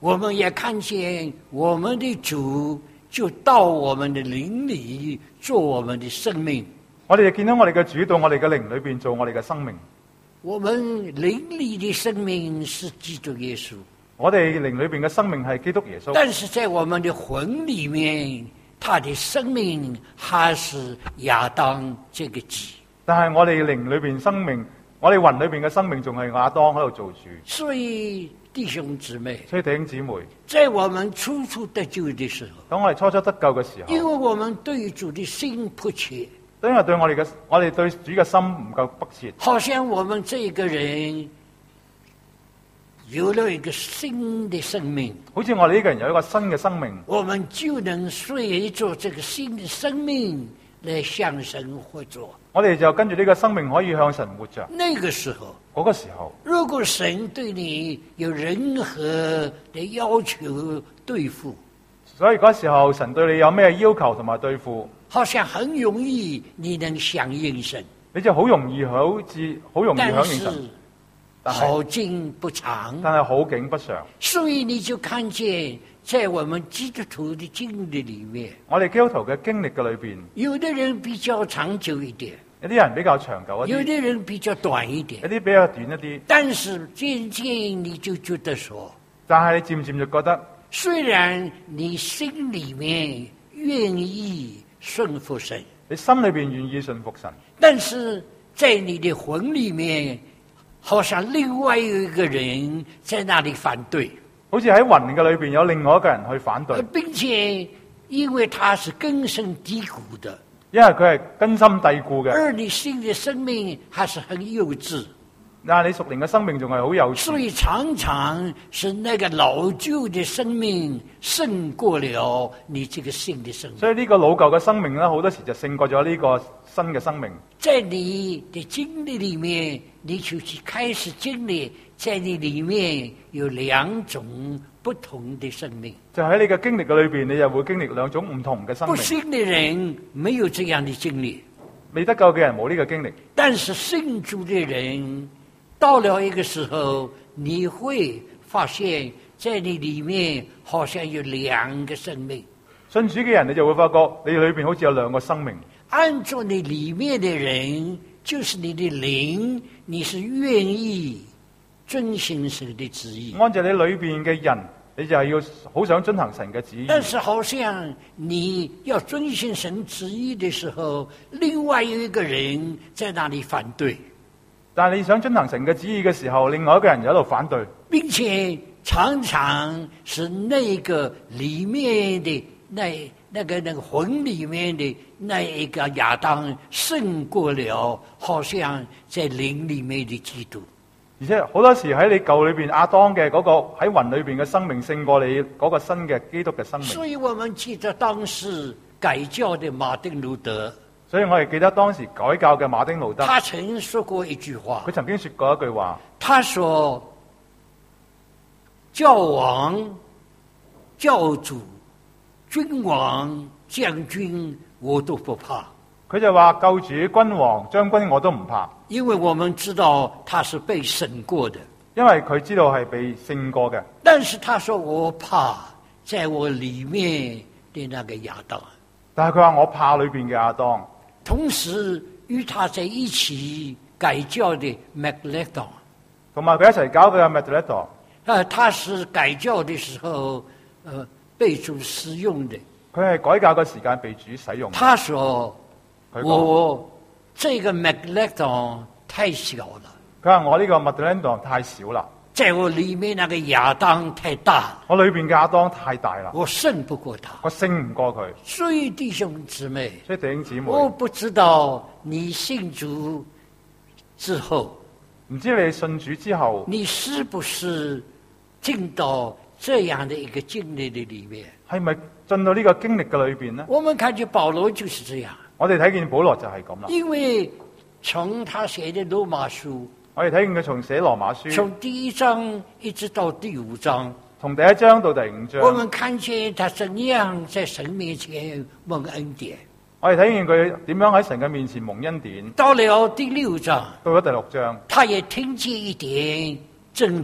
Speaker 1: 我們也看見我們的主就到我們的靈裏做我們的生命。
Speaker 2: 我哋就見到我哋嘅主到我哋嘅靈裏邊做我哋嘅生命。
Speaker 1: 我們靈裏的生命是基督耶穌，
Speaker 2: 我哋靈裏邊嘅生命係基督耶穌。
Speaker 1: 但是在我們的魂裏面，他的生命還是亞當這個子。
Speaker 2: 但係我哋靈裏邊生命，我哋魂裏邊嘅生命仲係亞當喺度做主。
Speaker 1: 所以弟兄姊妹，
Speaker 2: 所以弟兄姊妹，
Speaker 1: 在我們初初得救的時候，
Speaker 2: 當我哋初初得救嘅時候，
Speaker 1: 因為我們對主的心迫切，
Speaker 2: 因為對我哋嘅我哋對主嘅心唔夠迫切，
Speaker 1: 好像我們這個人有了一個新的生命，
Speaker 2: 好似我哋呢個人有一個新嘅生命，
Speaker 1: 我們就能隨着這個新的生命來向神活着。
Speaker 2: 我哋就跟住呢個生命可以向神活着。
Speaker 1: 那個時候，
Speaker 2: 嗰個時候，
Speaker 1: 如果神對你有任何的要求對付，
Speaker 2: 所以嗰時候神對你有咩要求同埋對付，
Speaker 1: 好像很容易你能響應神，
Speaker 2: 你就好容易好似好容易響應神。
Speaker 1: 但是好景不長，
Speaker 2: 但係好景不長，
Speaker 1: 所以你就看見在我們基督徒的經歷裏面，
Speaker 2: 我哋基督徒嘅經歷嘅裏邊，
Speaker 1: 有的人比較長久一點，
Speaker 2: 有啲人比較長久一啲，
Speaker 1: 有的人比較短一點，
Speaker 2: 有啲比較短一啲。但
Speaker 1: 是漸漸你就覺得說，
Speaker 2: 但係你漸漸就覺得，
Speaker 1: 雖然你心裏面願意順服神，
Speaker 2: 你心裏邊願意順服神，
Speaker 1: 但是在你的魂裏面，好像另外有一個人在那裏反對，
Speaker 2: 好似喺魂嘅裏邊有另外一個人去反對，
Speaker 1: 並且因為他是根深蒂固的，
Speaker 2: 因為佢係根深蒂固嘅，
Speaker 1: 而你新的生命還是很幼稚，
Speaker 2: 但係你屬靈嘅生命仲係好幼稚，
Speaker 1: 所以常常是那個老舊的生命勝過了你這個新的生命。
Speaker 2: 所以呢個老舊嘅生命咧，好多時就勝過咗呢個新嘅生命。
Speaker 1: 在你的經歷裏面，你就去開始經歷，在你裏面有兩種不同的生命。
Speaker 2: 就喺你嘅經歷嘅裏邊，你就會經歷兩種唔同嘅生命。
Speaker 1: 不信的人沒有這樣的經歷，
Speaker 2: 未得救嘅人冇呢個經歷，
Speaker 1: 但是信主的人，到了一個時候，你會發現在你裏面好像有兩個生命。
Speaker 2: 信主嘅人，你就會發覺你裏邊好似有兩個生命。
Speaker 1: 按照你裏面的人，就是你的靈，你是願意遵行神的旨意。
Speaker 2: 按照你裏邊嘅人，你就係要好想遵行神嘅旨意。
Speaker 1: 但是好像你要遵行神旨意的時候，另外有一個人在那裏反對。
Speaker 2: 但係你想遵行神嘅旨意嘅時候，另外一個人就喺度反對，
Speaker 1: 並且常常是那個裏面的那那個那個魂裏面的那一個亞當勝過了，好像在靈裏面的基督。
Speaker 2: 而且好多時喺你舊裏邊亞當嘅嗰個喺魂裏邊嘅生命勝過你嗰個新嘅基督嘅生命。
Speaker 1: 所以我們記得當時改教的馬丁路德，
Speaker 2: 所以我哋記得當時改教嘅馬丁路德，
Speaker 1: 他曾說過一句話，
Speaker 2: 佢曾經說過一句話，
Speaker 1: 他說：教王、教主、君王、將軍，我都不怕。
Speaker 2: 佢就話救主、君王、將軍我都唔怕，
Speaker 1: 因為我們知道他是被審過的，
Speaker 2: 因為佢知道係被勝過嘅。
Speaker 1: 但是他說我怕在我裏面的那個亞當，
Speaker 2: 但係佢話我怕裏邊嘅亞當。
Speaker 1: 同時與他在一起改教的 Melanchthon，
Speaker 2: 同埋佢一齊搞嘅 Melanchthon，
Speaker 1: 啊，他是改教的時候，呃，被主使用的。
Speaker 2: 佢係改教嘅時間被主使用。
Speaker 1: 他說
Speaker 2: 佢講
Speaker 1: 我這個 Melanchthon 太小了，
Speaker 2: 佢話我呢個 Melanchthon 太少啦，
Speaker 1: 在我裏面那個亞當太大，
Speaker 2: 我裏邊嘅亞當太大啦，
Speaker 1: 我勝不過他，
Speaker 2: 我勝唔過佢。
Speaker 1: 所以弟兄姊妹，
Speaker 2: 所以弟兄姊妹，
Speaker 1: 我不知道你信主之後，
Speaker 2: 唔知你信主之後，
Speaker 1: 你是不是進到這樣的一個經歷的裏面？
Speaker 2: 係咪進到呢個經歷嘅裏邊呢？
Speaker 1: 我們看見保羅就是這樣，
Speaker 2: 我哋睇見保羅就係咁啦。
Speaker 1: 因為從他寫的羅馬書，
Speaker 2: 我哋睇見佢從寫羅馬書，
Speaker 1: 從第一章一直到第五章，
Speaker 2: 從第一章到第五章，
Speaker 1: 我們看見他怎樣在神面前蒙恩典。
Speaker 2: 我哋睇見佢點樣喺神嘅面前蒙恩典。
Speaker 1: 到了第六章，
Speaker 2: 到咗第六章，
Speaker 1: 他也聽見一點真理，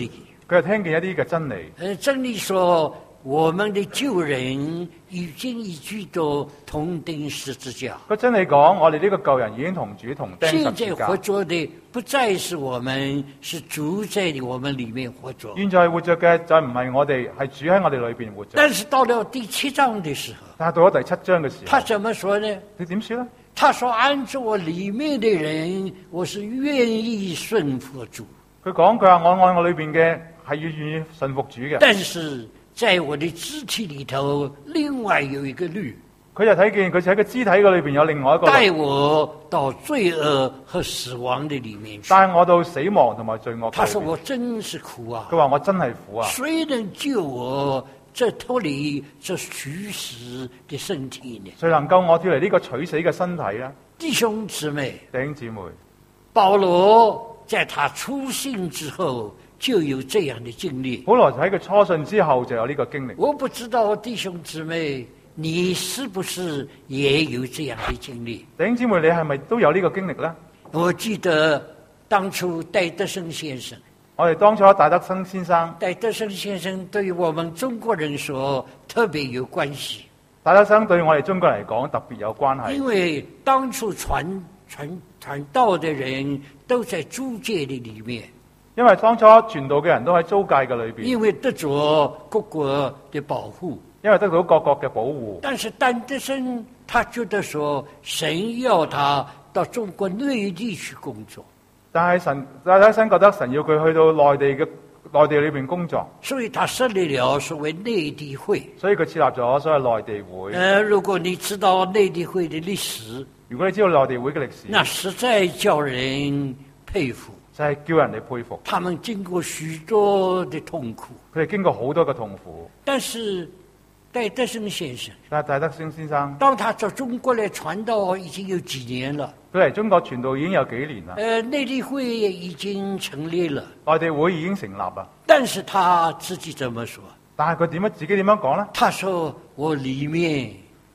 Speaker 2: 佢係聽見一啲嘅真理。
Speaker 1: 呃，真理說我們的舊人已經與基督同釘十字架。
Speaker 2: 個真理講，我哋呢個舊人已經同主同釘十
Speaker 1: 現
Speaker 2: 字架。
Speaker 1: 在活着的不再是我們，是主在我們裏面活着。
Speaker 2: 現在活着嘅就唔係我哋，係主喺我哋裏邊活着。
Speaker 1: 但是到了第七章的時候，
Speaker 2: 但係到咗第七章嘅時候，
Speaker 1: 他怎麼說呢？
Speaker 2: 你點說呢？
Speaker 1: 他說：按照我裏面的人，我是願意順服主。
Speaker 2: 佢講，佢話我愛我裏邊嘅係要願意順服主嘅。
Speaker 1: 但是在我的肢體裏頭，另外有一個律。
Speaker 2: 佢就睇見佢就喺個肢體嘅裏邊有另外一個律，
Speaker 1: 帶我到罪惡和死亡的裏面去。
Speaker 2: 帶我到死亡同埋罪惡。
Speaker 1: 他說我真是苦啊！
Speaker 2: 佢話我真係苦啊！
Speaker 1: 誰能救我這脫離這取死的身體呢？
Speaker 2: 誰能夠我脫離呢個取死嘅身體呢？
Speaker 1: 弟兄姊妹，
Speaker 2: 弟兄姊妹，
Speaker 1: 保羅在他初信之後就有這樣的經歷。
Speaker 2: 保羅喺佢初信之後就有呢個經歷。
Speaker 1: 我不知道弟兄姊妹，你是不是也有這樣的經歷？
Speaker 2: 弟兄姊妹，你係咪都有呢個經歷呢？
Speaker 1: 我記得當初戴德生先生，
Speaker 2: 我哋當初戴德生先生，
Speaker 1: 戴德生先生對於我們中國人說特別有關係。
Speaker 2: 戴德生對我哋中國人嚟講特別有關係，
Speaker 1: 因為當初傳傳傳道的人都在租界的裏面，
Speaker 2: 因為當初傳道嘅人都喺租界嘅裏邊，
Speaker 1: 因為得咗各國的保護，
Speaker 2: 因為得到各國嘅保護。
Speaker 1: 但是戴德生他覺得說，神要他到中國內地去工作，
Speaker 2: 但係神戴德生覺得神要佢去到內地嘅內地裏邊工作，
Speaker 1: 所以他設立了所謂內地會。
Speaker 2: 所以佢設立咗所謂內地會。
Speaker 1: 呃，如果你知道內地會的歷史，
Speaker 2: 如果你知道內地會嘅歷史，
Speaker 1: 那實在叫人佩服。
Speaker 2: 就係叫人哋佩服。
Speaker 1: 他們經過許多的痛苦，
Speaker 2: 佢哋經過好多嘅痛苦。
Speaker 1: 但是戴德生先生，
Speaker 2: 但係戴德生先生，
Speaker 1: 當他到中國來傳道已經有幾年了。
Speaker 2: 佢嚟中國傳道已經有幾年啦。
Speaker 1: 呃，內地會已經成立了，
Speaker 2: 內地會已經成立啦。
Speaker 1: 但是他自己怎麼說？
Speaker 2: 但係佢點樣自己點樣講呢？
Speaker 1: 他說我裏面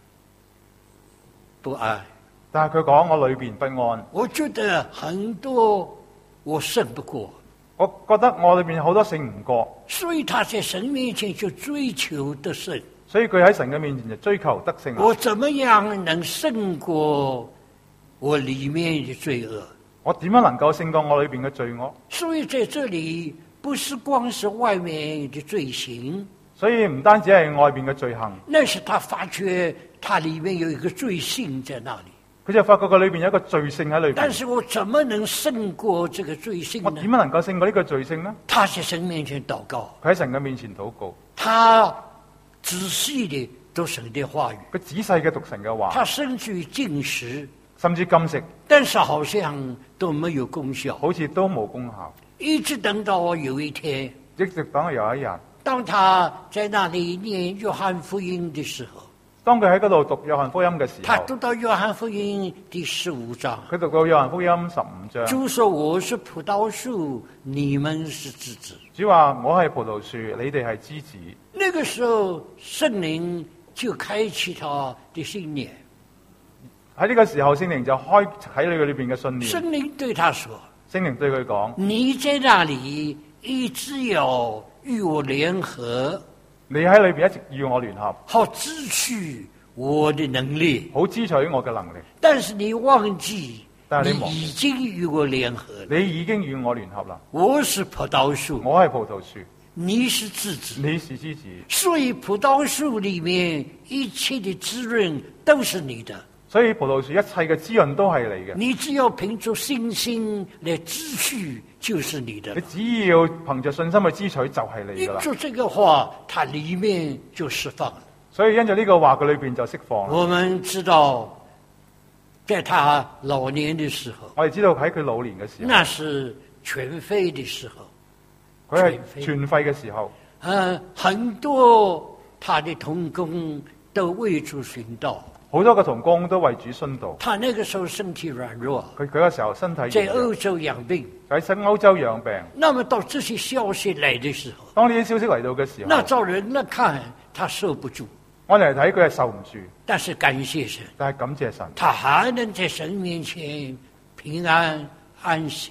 Speaker 1: 不安，
Speaker 2: 但係佢講我裏邊不安。
Speaker 1: 我覺得很多我勝不過，
Speaker 2: 我覺得我裏邊好多勝唔過，
Speaker 1: 所以他在神面前就追求得勝。
Speaker 2: 所以佢喺神嘅面前就追求得勝。
Speaker 1: 我怎麼樣能勝過我裏面的罪惡？
Speaker 2: 我點樣能夠勝過我裏邊嘅罪惡？
Speaker 1: 所以在這裏不是光是外面的罪行，
Speaker 2: 所以唔單止係外邊嘅罪行，
Speaker 1: 那是他發覺他裏面有一個罪性在那裏。
Speaker 2: 佢就發覺佢裏邊有一個罪性喺裏邊。
Speaker 1: 但是我怎麼能勝過這個罪性呢？
Speaker 2: 我點樣能夠勝過呢個罪性呢？
Speaker 1: 他在神面前禱告，
Speaker 2: 佢喺神嘅面前禱告，
Speaker 1: 他仔細地讀神的話語，
Speaker 2: 佢仔細嘅讀神嘅話，
Speaker 1: 他甚至於禁食，
Speaker 2: 甚至禁食，
Speaker 1: 但是好像都沒有功效，
Speaker 2: 好似都冇功效。
Speaker 1: 一直等到有一天，
Speaker 2: 一直等到有一日，
Speaker 1: 當他在那裏念約翰福音的時候，
Speaker 2: 當佢喺嗰度讀約翰福音嘅時候，
Speaker 1: 他讀到約翰福音第十五章，
Speaker 2: 佢讀到約翰福音十五章，
Speaker 1: 主說我是葡萄樹，你們是枝子。
Speaker 2: 主話我係葡萄樹，你哋係枝子。
Speaker 1: 那個時候聖靈就開啟他的心念，
Speaker 2: 喺呢個時候聖靈就開喺你裏邊嘅信念。
Speaker 1: 聖靈對他說，
Speaker 2: 聖靈對佢講：
Speaker 1: 你在那裏一直要與我聯合，
Speaker 2: 你喺裏邊一直與我聯合，
Speaker 1: 好支取我的能力，
Speaker 2: 好支取我嘅能力。
Speaker 1: 但是你忘記，
Speaker 2: 但係你忘
Speaker 1: 你已經與我聯合了。
Speaker 2: 你已經與我聯合啦。
Speaker 1: 我是葡萄樹，
Speaker 2: 我係葡萄樹，
Speaker 1: 你是枝子，
Speaker 2: 你是枝子。
Speaker 1: 所以葡萄樹裏面一切的滋潤都是你的。
Speaker 2: 所以葡萄樹一切嘅滋潤都係你嘅。
Speaker 1: 你只要憑着信心來支取，就是你的。
Speaker 2: 你只要憑着信心去支取，就係你噶啦。
Speaker 1: 因着這個話，它裏面就釋放了。
Speaker 2: 所以因着呢個話，佢裏邊就釋放啦。
Speaker 1: 我們知道，在他老年的時候，
Speaker 2: 我哋知道喺佢老年嘅時候，
Speaker 1: 那是全廢的時候，
Speaker 2: 佢係全廢嘅時候。
Speaker 1: 呃，很多他的同工都為主殉道。
Speaker 2: 好多個同工都為主殉道。
Speaker 1: 他那個時候身體軟弱，
Speaker 2: 佢佢個時候身體軟弱，
Speaker 1: 在歐洲養病。
Speaker 2: 喺新歐洲養病。
Speaker 1: 那麼到這些消息來的時候，
Speaker 2: 當呢啲消息嚟到嘅時候，
Speaker 1: 那照人來看，他受不住。
Speaker 2: 我哋嚟睇佢係受唔住，
Speaker 1: 但是感謝神，
Speaker 2: 但係感謝神，
Speaker 1: 他還能在神面前平安安息。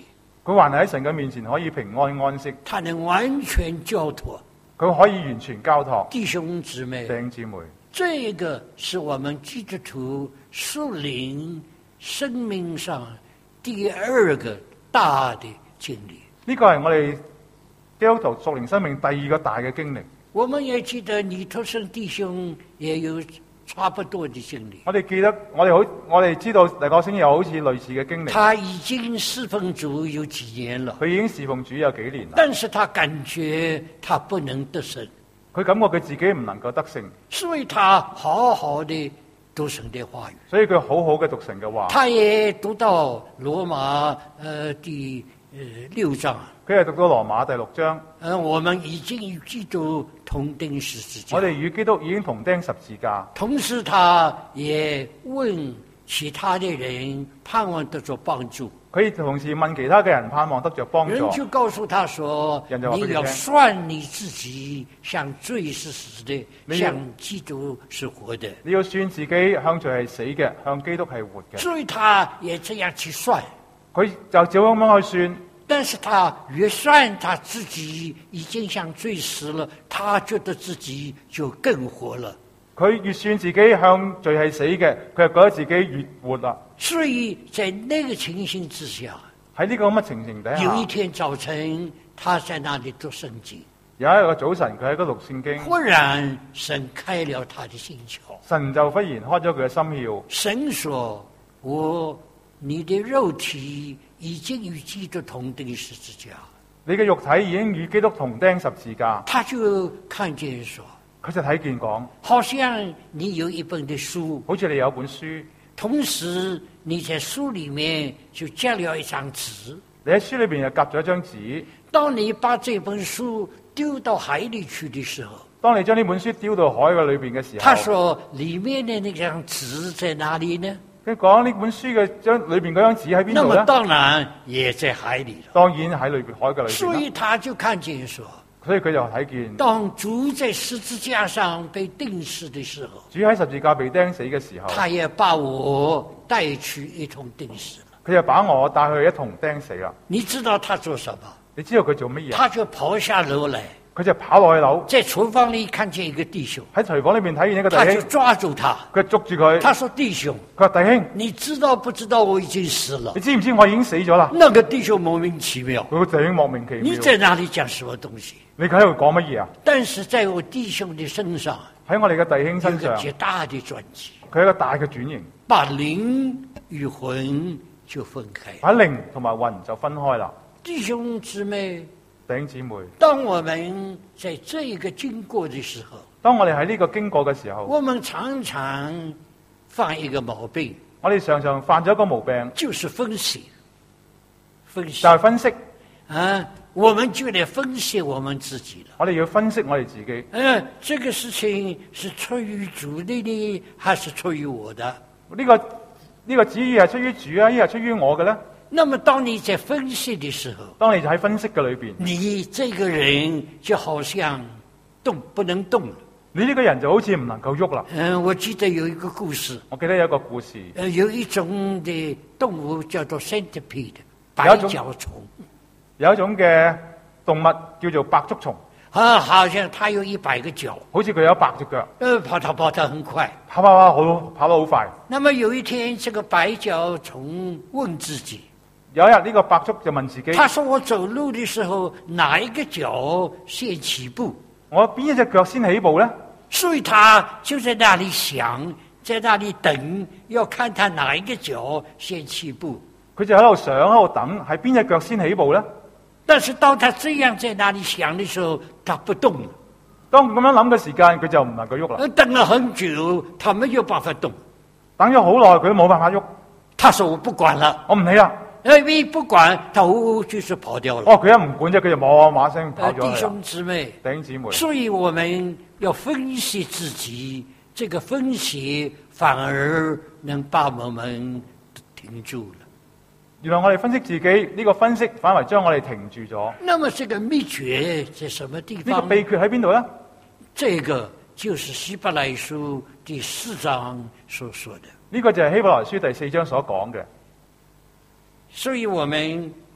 Speaker 2: 佢還係喺神嘅面前可以平安安息，
Speaker 1: 他能完全交託。
Speaker 2: 佢可以完全交託。
Speaker 1: 弟兄姊妹，
Speaker 2: 弟兄姊妹，
Speaker 1: 這個是我們基督徒屬靈生命上第二個大的經歷。
Speaker 2: 呢個係我哋基督徒屬靈生命第二個大嘅經歷。
Speaker 1: 我們也記得尼托生弟兄也有差不多的經歷。
Speaker 2: 我哋記得，我哋好，我哋知道黎國星有好似類似嘅經歷。
Speaker 1: 他已經侍奉主有幾年了，
Speaker 2: 佢已經侍奉主有幾年啦。
Speaker 1: 但是他感覺他不能得勝，
Speaker 2: 佢感覺佢自己唔能夠得勝，
Speaker 1: 所以他好好的讀神的話語。
Speaker 2: 所以佢好好嘅讀神嘅話。
Speaker 1: 他也讀到羅馬呃第呃六章。
Speaker 2: 佢係讀到羅馬第六章。
Speaker 1: 呃，我們已經與基督同釘十字架。
Speaker 2: 我哋與基督已經同釘十字架。
Speaker 1: 同時，他也問其他的人，盼望得着幫助。
Speaker 2: 佢同時問其他嘅人，盼望得着幫助。
Speaker 1: 人就告訴他說：你要算你自己像罪是死的，像基督是活的。
Speaker 2: 你要算自己向罪係死嘅，向基督係活嘅。
Speaker 1: 所以他也這樣去算。
Speaker 2: 佢就照咁樣去算。
Speaker 1: 但是他越算他自己已經像罪死了，他覺得自己就更活了。
Speaker 2: 佢越算自己向罪係死嘅，佢就覺得自己越活啦。
Speaker 1: 所以在那個情形之下，
Speaker 2: 喺呢個咁嘅情形底下，
Speaker 1: 有一天早晨，他在那裡讀聖經。
Speaker 2: 有一個早晨，佢喺嗰度讀聖經，
Speaker 1: 忽然神開了他的心竅，
Speaker 2: 神就忽然開咗佢嘅心竅。
Speaker 1: 神說：我你的肉體已經與基督同釘十字架，
Speaker 2: 你嘅肉體已經與基督同釘十字架。
Speaker 1: 他就看見說，
Speaker 2: 佢就睇見講，
Speaker 1: 好像你有一本的書，
Speaker 2: 好似你有本書，
Speaker 1: 同時你在書裏面就夾了一張紙，
Speaker 2: 你喺書裏邊又夾咗一張紙。
Speaker 1: 當你把這本書丟到海裏去的時候，
Speaker 2: 當你將呢本書丟到海嘅裏邊嘅時候，
Speaker 1: 他說裏面的那張紙在哪裏呢？
Speaker 2: 佢講呢本書嘅張裏邊嗰張紙喺邊度咧？
Speaker 1: 那麼當然也在海裏了。
Speaker 2: 當然喺裏邊海嘅裏邊。
Speaker 1: 所以他就看見說，
Speaker 2: 所以佢就睇見，
Speaker 1: 當主在十字架上被釘死的時候，
Speaker 2: 主喺十字架被釘死嘅時候，
Speaker 1: 他也把我帶去一同釘死了。
Speaker 2: 佢就把我帶去一同釘死啦。
Speaker 1: 你知道他做什麼？
Speaker 2: 你知道佢做乜嘢？
Speaker 1: 他就跑下樓來，
Speaker 2: 佢就跑落去樓，
Speaker 1: 在廚房裏看見一個弟兄，
Speaker 2: 喺廚房裏面睇見一個弟兄，
Speaker 1: 他就抓住他，
Speaker 2: 佢捉住佢，
Speaker 1: 他說：弟兄，
Speaker 2: 佢話弟兄，
Speaker 1: 你知道不知道我已經死了？
Speaker 2: 你知唔知我已經死咗啦？
Speaker 1: 那個弟兄莫名其妙，
Speaker 2: 佢個弟兄莫名其妙，
Speaker 1: 你在哪裏講什麼東西？
Speaker 2: 你喺度講乜嘢啊？
Speaker 1: 但是在我弟兄的身上，
Speaker 2: 喺我哋嘅弟兄身上，
Speaker 1: 有個極大的轉機，
Speaker 2: 佢係一個大嘅轉型，
Speaker 1: 把靈與魂就分開，
Speaker 2: 把靈同埋魂就分開啦。
Speaker 1: 弟兄姊妹，
Speaker 2: 弟兄姊妹，
Speaker 1: 當我們在這個經過的時候，
Speaker 2: 當我哋喺呢個經過嘅時候，
Speaker 1: 我們常常犯一個毛病，
Speaker 2: 我哋常常犯咗一個毛病，
Speaker 1: 就是分析，分析
Speaker 2: 就係分析
Speaker 1: 啊，我們就嚟分析我們自己了。
Speaker 2: 我哋要分析我哋自己。
Speaker 1: 嗯、啊，這個事情是出於主的呢，還是出於我的？
Speaker 2: 呢、這個呢、這個旨意係出於主啊，抑係出於我嘅咧？
Speaker 1: 那麼當你在分析的時候，
Speaker 2: 當你就喺分析嘅裏邊，
Speaker 1: 你這個人就好像動不能動了。
Speaker 2: 你呢個人就好似唔能夠喐啦。
Speaker 1: 嗯，我記得有一個故事，
Speaker 2: 我記得有一個故事，
Speaker 1: 呃，有一種的動物叫做 centipede 百腳蟲，
Speaker 2: 有一種嘅動物叫做百足蟲，
Speaker 1: 啊，好像它有一百個腳，
Speaker 2: 好似佢有百隻腳，
Speaker 1: 呃，跑跑跑得很快，
Speaker 2: 跑跑跑好跑得好快。
Speaker 1: 那麼有一天，這個百腳蟲問自己，
Speaker 2: 有一日呢個百足就問自己，
Speaker 1: 他說：我走路的時候，哪一個腳先起步？
Speaker 2: 我邊一隻腳先起步呢？
Speaker 1: 所以他就在那裡想，在那裡等，要看他哪一個腳先起步。
Speaker 2: 佢就喺度想，喺度等，係邊隻腳先起步呢？
Speaker 1: 但是當他這樣在那裡想的時候，他不動了。
Speaker 2: 當咁樣諗嘅時間，佢就唔能夠喐啦。
Speaker 1: 等了很久，他沒有辦法動。
Speaker 2: 等咗好耐，佢都冇辦法喐。
Speaker 1: 他說：我不管了，
Speaker 2: 我唔理啦。
Speaker 1: 因為不管，他呼呼就是跑掉了。
Speaker 2: 哦，佢一唔管啫，佢就馬馬聲跑咗去啦。
Speaker 1: 弟兄姊妹，
Speaker 2: 弟兄姊妹，
Speaker 1: 所以我們要分析自己，這個分析反而能把我們停住了。
Speaker 2: 原來我哋分析自己，呢個分析反為將我哋停住咗。
Speaker 1: 那麼這個秘訣在什麼地方？
Speaker 2: 呢個秘訣喺邊度呢？
Speaker 1: 這個就是希伯來書第四章所說的。
Speaker 2: 呢個就係希伯來書第四章所講嘅。
Speaker 1: 所以我們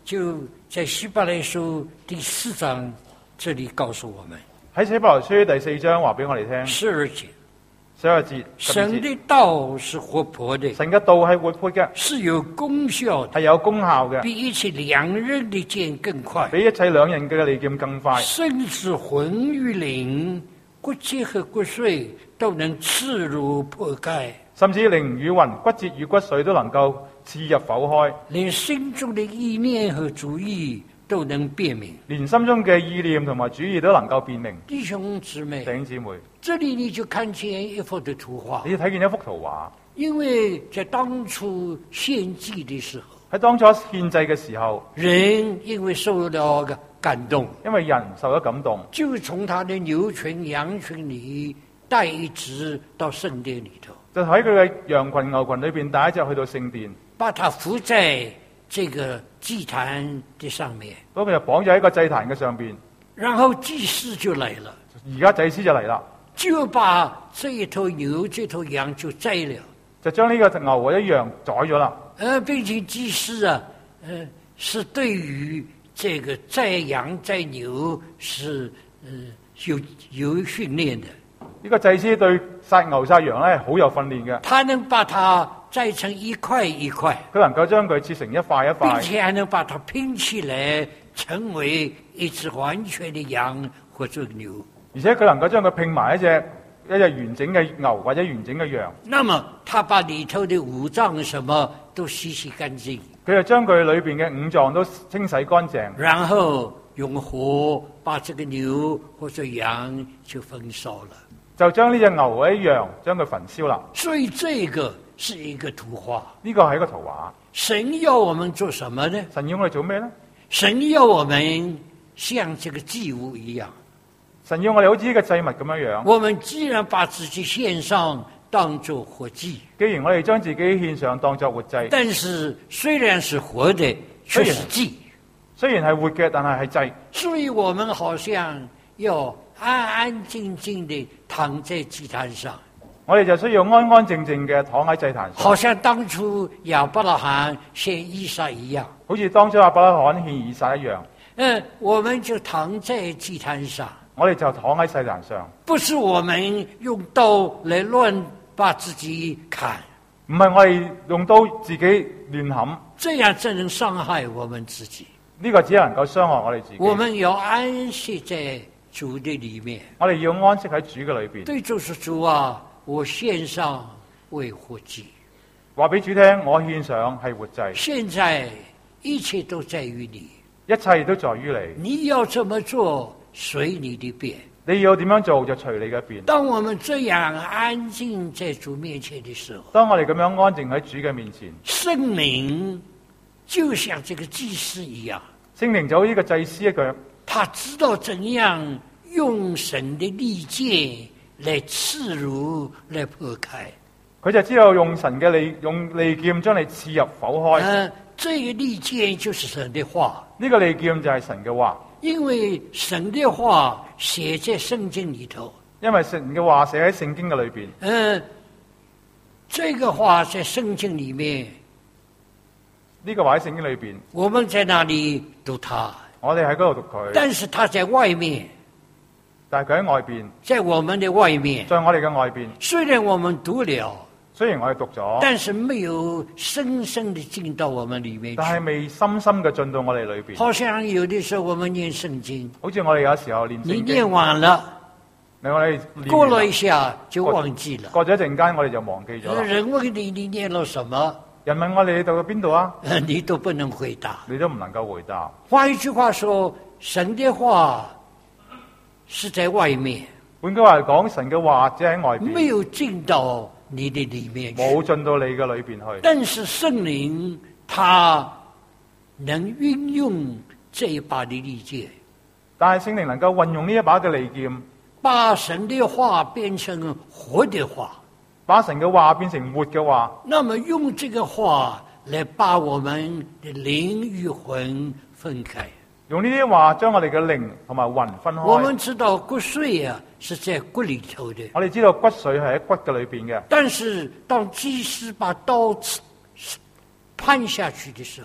Speaker 1: 就在希伯來書第四章這裡告訴我們，
Speaker 2: 喺希伯來書第四章話俾我哋聽，
Speaker 1: 十二節，
Speaker 2: 十二節，
Speaker 1: 神的道是活潑的，
Speaker 2: 神嘅道係活潑嘅，
Speaker 1: 是有功效的，
Speaker 2: 係有功效嘅，
Speaker 1: 比一切兩刃的劍更快，
Speaker 2: 比一切兩刃嘅利劍更快，
Speaker 1: 甚至魂與靈、骨節和骨髓都能刺入破開，
Speaker 2: 甚至靈與魂、骨節與骨髓都能夠刺入剖開，
Speaker 1: 連心中的意念和主意都能辨明，
Speaker 2: 連心中嘅意念同埋主意都能夠辨明。
Speaker 1: 弟兄姊妹，
Speaker 2: 弟兄姊妹，
Speaker 1: 這裡你就看見一幅的圖畫，
Speaker 2: 你要睇見一幅圖畫。
Speaker 1: 因為在當初獻祭的時候，
Speaker 2: 喺當初獻祭嘅時候，
Speaker 1: 人因為受了個感動，
Speaker 2: 因為人受咗感動，
Speaker 1: 就從他的牛群、羊群裡帶一隻到聖殿裡頭，
Speaker 2: 就喺佢嘅羊群、牛群裏邊帶一隻去到聖殿，
Speaker 1: 把它伏在這個祭壇的上面，
Speaker 2: 咁佢就綁咗喺個祭壇嘅上邊，
Speaker 1: 然後祭司就來了，
Speaker 2: 而家祭司就嚟啦，
Speaker 1: 就把這一頭牛、這頭羊就宰了，
Speaker 2: 就將呢個牛和一羊宰咗啦。
Speaker 1: 呃，並且祭司啊，呃，是對於這個宰羊宰牛是呃有有訓練的。
Speaker 2: 呢個祭司對殺牛殺羊咧好有訓練嘅，
Speaker 1: 他能把它摘成一塊一塊，
Speaker 2: 佢能夠將佢切成一塊一塊，
Speaker 1: 並且還能把它拼起來成為一隻完全的羊或者牛。
Speaker 2: 而且佢能夠將佢拼埋一隻一隻完整嘅牛或者完整嘅羊。
Speaker 1: 那麼他把裏頭的五臟什麼都洗洗乾淨，
Speaker 2: 佢就將佢裏邊嘅五臟都清洗乾淨，
Speaker 1: 然後用火把這個牛或者羊就焚燒了，
Speaker 2: 就將呢隻牛或者羊將佢焚燒啦。
Speaker 1: 所以這個是一個圖畫。
Speaker 2: 呢個係一個圖畫。
Speaker 1: 神要我們做什麼呢？
Speaker 2: 神要我哋做咩呢？
Speaker 1: 神要我們像這個祭物一樣。
Speaker 2: 神要我哋好似呢個祭物咁樣樣。
Speaker 1: 我們既然把自己獻上當作活祭，
Speaker 2: 既然我哋將自己獻上當作活祭，
Speaker 1: 但是雖然是活的，卻是祭。
Speaker 2: 雖然係活嘅，但係係祭。
Speaker 1: 所以我們好像要安安靜靜地躺在祭壇上。
Speaker 2: 我哋就需要安安靜靜嘅躺喺祭壇上，
Speaker 1: 好像當初亞伯拉罕獻以撒一樣，
Speaker 2: 好似當初亞伯拉罕獻以撒一樣。
Speaker 1: 嗯，我們就躺在祭壇上。
Speaker 2: 我哋就躺喺祭壇上，
Speaker 1: 不是我們用刀來亂把自己砍，
Speaker 2: 唔係我哋用刀自己亂砍，
Speaker 1: 這樣只能傷害我們自己。
Speaker 2: 呢個只能夠傷害我哋自己。
Speaker 1: 我們要安息在主的裏面，
Speaker 2: 我哋要安息喺主嘅裏邊。
Speaker 1: 對，就是主啊，我獻上為活祭。
Speaker 2: 話俾主聽，我獻上係活祭。
Speaker 1: 現在一切都在於你，
Speaker 2: 一切都在於你。
Speaker 1: 你要這麼做，隨你的便。
Speaker 2: 你要點樣做就隨你嘅便。
Speaker 1: 當我們這樣安靜在主面前的時候，
Speaker 2: 當我哋咁樣安靜喺主嘅面前，
Speaker 1: 聖靈就像這個祭司一樣，
Speaker 2: 聖靈就好似個祭司一樣，
Speaker 1: 他知道怎樣用神的利劍來刺入、來破開。
Speaker 2: 佢就知道用神嘅利用利劍將你刺入剖開。
Speaker 1: 嗯，這個利劍就是神的話。
Speaker 2: 呢個利劍就係神嘅話。
Speaker 1: 因為神的話寫在聖經裏頭，
Speaker 2: 因為神嘅話寫喺聖經嘅裏邊。
Speaker 1: 嗯，這個話在聖經裏面，
Speaker 2: 呢個話喺聖經裏邊，
Speaker 1: 我們在那裏讀它，
Speaker 2: 我哋喺嗰度讀佢。
Speaker 1: 但是它在外面，
Speaker 2: 但係佢喺外邊，
Speaker 1: 在我們的外面，
Speaker 2: 在我哋嘅外邊。
Speaker 1: 雖然我們讀了，
Speaker 2: 雖然我哋讀咗，
Speaker 1: 但是沒有深深地進到我們裏面去，
Speaker 2: 但係未深深嘅進到我哋裏邊。
Speaker 1: 好像有的時候我們念聖經，
Speaker 2: 好似我哋有時候念聖經，
Speaker 1: 你念完了，
Speaker 2: 我哋
Speaker 1: 過了一下就忘記了。
Speaker 2: 過咗一陣間，我哋就忘記咗啦。
Speaker 1: 人問你你念了什麼？
Speaker 2: 人問我哋你讀到邊度啊？
Speaker 1: 你都不能回答，
Speaker 2: 你都唔能夠回答。
Speaker 1: 換一句話說，神的話是在外面。
Speaker 2: 換句話嚟講，神嘅話只喺外邊，
Speaker 1: 沒有進到你的裏面去，
Speaker 2: 冇進到你嘅裏邊去。
Speaker 1: 但是聖靈他能運用這一把的利劍，
Speaker 2: 但係聖靈能夠運用呢一把嘅利劍，
Speaker 1: 把神的話變成活的話，
Speaker 2: 把神嘅話變成活嘅話。
Speaker 1: 那麼用這個話來把我們的靈與魂分開。
Speaker 2: 用呢啲話將我哋嘅靈同埋魂分開。
Speaker 1: 我們知道骨髓啊是在骨裏頭的，
Speaker 2: 我哋知道骨髓係喺骨嘅裏邊嘅。
Speaker 1: 但是當祭司把刀刺判下去的時候，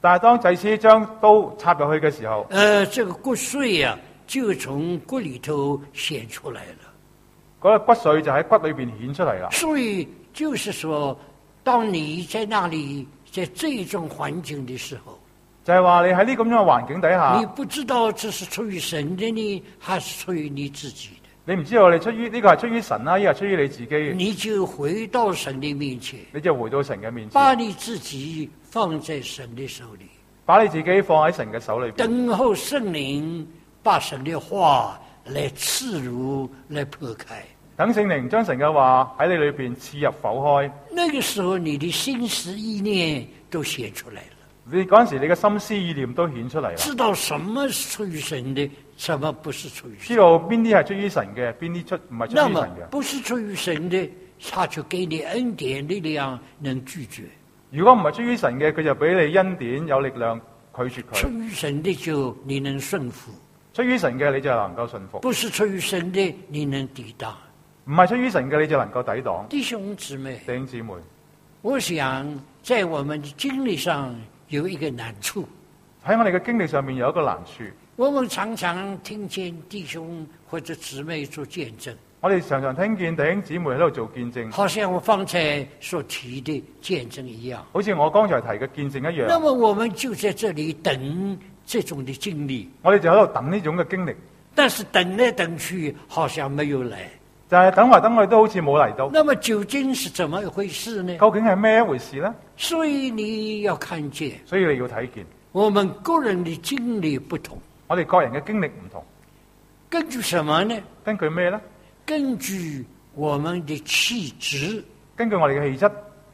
Speaker 2: 但係當祭司將刀插入去嘅時候，
Speaker 1: 呃，這個骨髓啊，就從骨裏頭顯出來了。
Speaker 2: 嗰個骨髓就喺骨裏邊顯出嚟啦。
Speaker 1: 所以就是說，當你在那裏，在這種環境的時候，
Speaker 2: 就係話你喺呢咁樣嘅環境底下，
Speaker 1: 你不知道這是出於神的呢，還是出於你自己的？
Speaker 2: 你唔知道你出於呢個係出於神啦，抑係出於你自己。
Speaker 1: 你就回到神的面前，
Speaker 2: 你就回到神嘅面前，
Speaker 1: 把你自己放在神的手裏，
Speaker 2: 把你自己放喺神嘅手裏邊，
Speaker 1: 等候聖靈把神的話來刺入、來破開。
Speaker 2: 等聖靈將神嘅話喺你裏邊刺入剖開。
Speaker 1: 那個時候，你的心思意念都顯出來了。
Speaker 2: 你嗰陣時，你嘅心思意念都顯出嚟啦。
Speaker 1: 知道什麼是出於神的，什麼不是出於神的。
Speaker 2: 知道邊啲係出於神嘅，邊啲出唔係出於神
Speaker 1: 那麼
Speaker 2: 嘅。
Speaker 1: 不是出於神的，他就給你恩典力量，能拒絕。
Speaker 2: 如果唔係出於神嘅，佢就俾你恩典有力量拒絕佢。
Speaker 1: 出於神的就你能順服，
Speaker 2: 出於神嘅你就能夠順服。
Speaker 1: 不是出於神的你能抵擋。
Speaker 2: 唔係出於神嘅你就能夠抵擋。
Speaker 1: 弟兄姊妹，
Speaker 2: 弟兄姊妹，
Speaker 1: 我想在我們的經歷上有一個難處。
Speaker 2: 喺我哋嘅經歷上面有一個難處。
Speaker 1: 我們常常聽見弟兄或者姊妹做見證，
Speaker 2: 我哋常常聽見弟兄姊妹喺度做見證，
Speaker 1: 好像我方才所提的見證一樣。
Speaker 2: 好似我剛才提嘅見證一樣。
Speaker 1: 那麼我們就在這裏等這種的經歷，
Speaker 2: 我哋就喺度等呢種嘅經歷，
Speaker 1: 但是等來等去，好像沒有來。
Speaker 2: 就係等來等去都好似冇嚟到。
Speaker 1: 那麼究竟是怎麼一回事呢？
Speaker 2: 究竟係咩一回事呢？
Speaker 1: 所以你要看見，
Speaker 2: 所以你要睇見，
Speaker 1: 我們個人的經歷不同。
Speaker 2: 我哋個人嘅經歷唔同，
Speaker 1: 根據什麼呢？
Speaker 2: 根據咩呢？
Speaker 1: 根據我們的氣質。
Speaker 2: 根據我哋嘅氣質。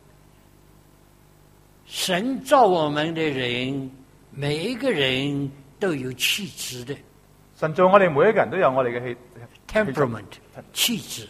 Speaker 1: 神造我們的人，每一個人都有氣質的。
Speaker 2: 神造我哋每一個人都有我哋嘅氣
Speaker 1: temperament 氣質。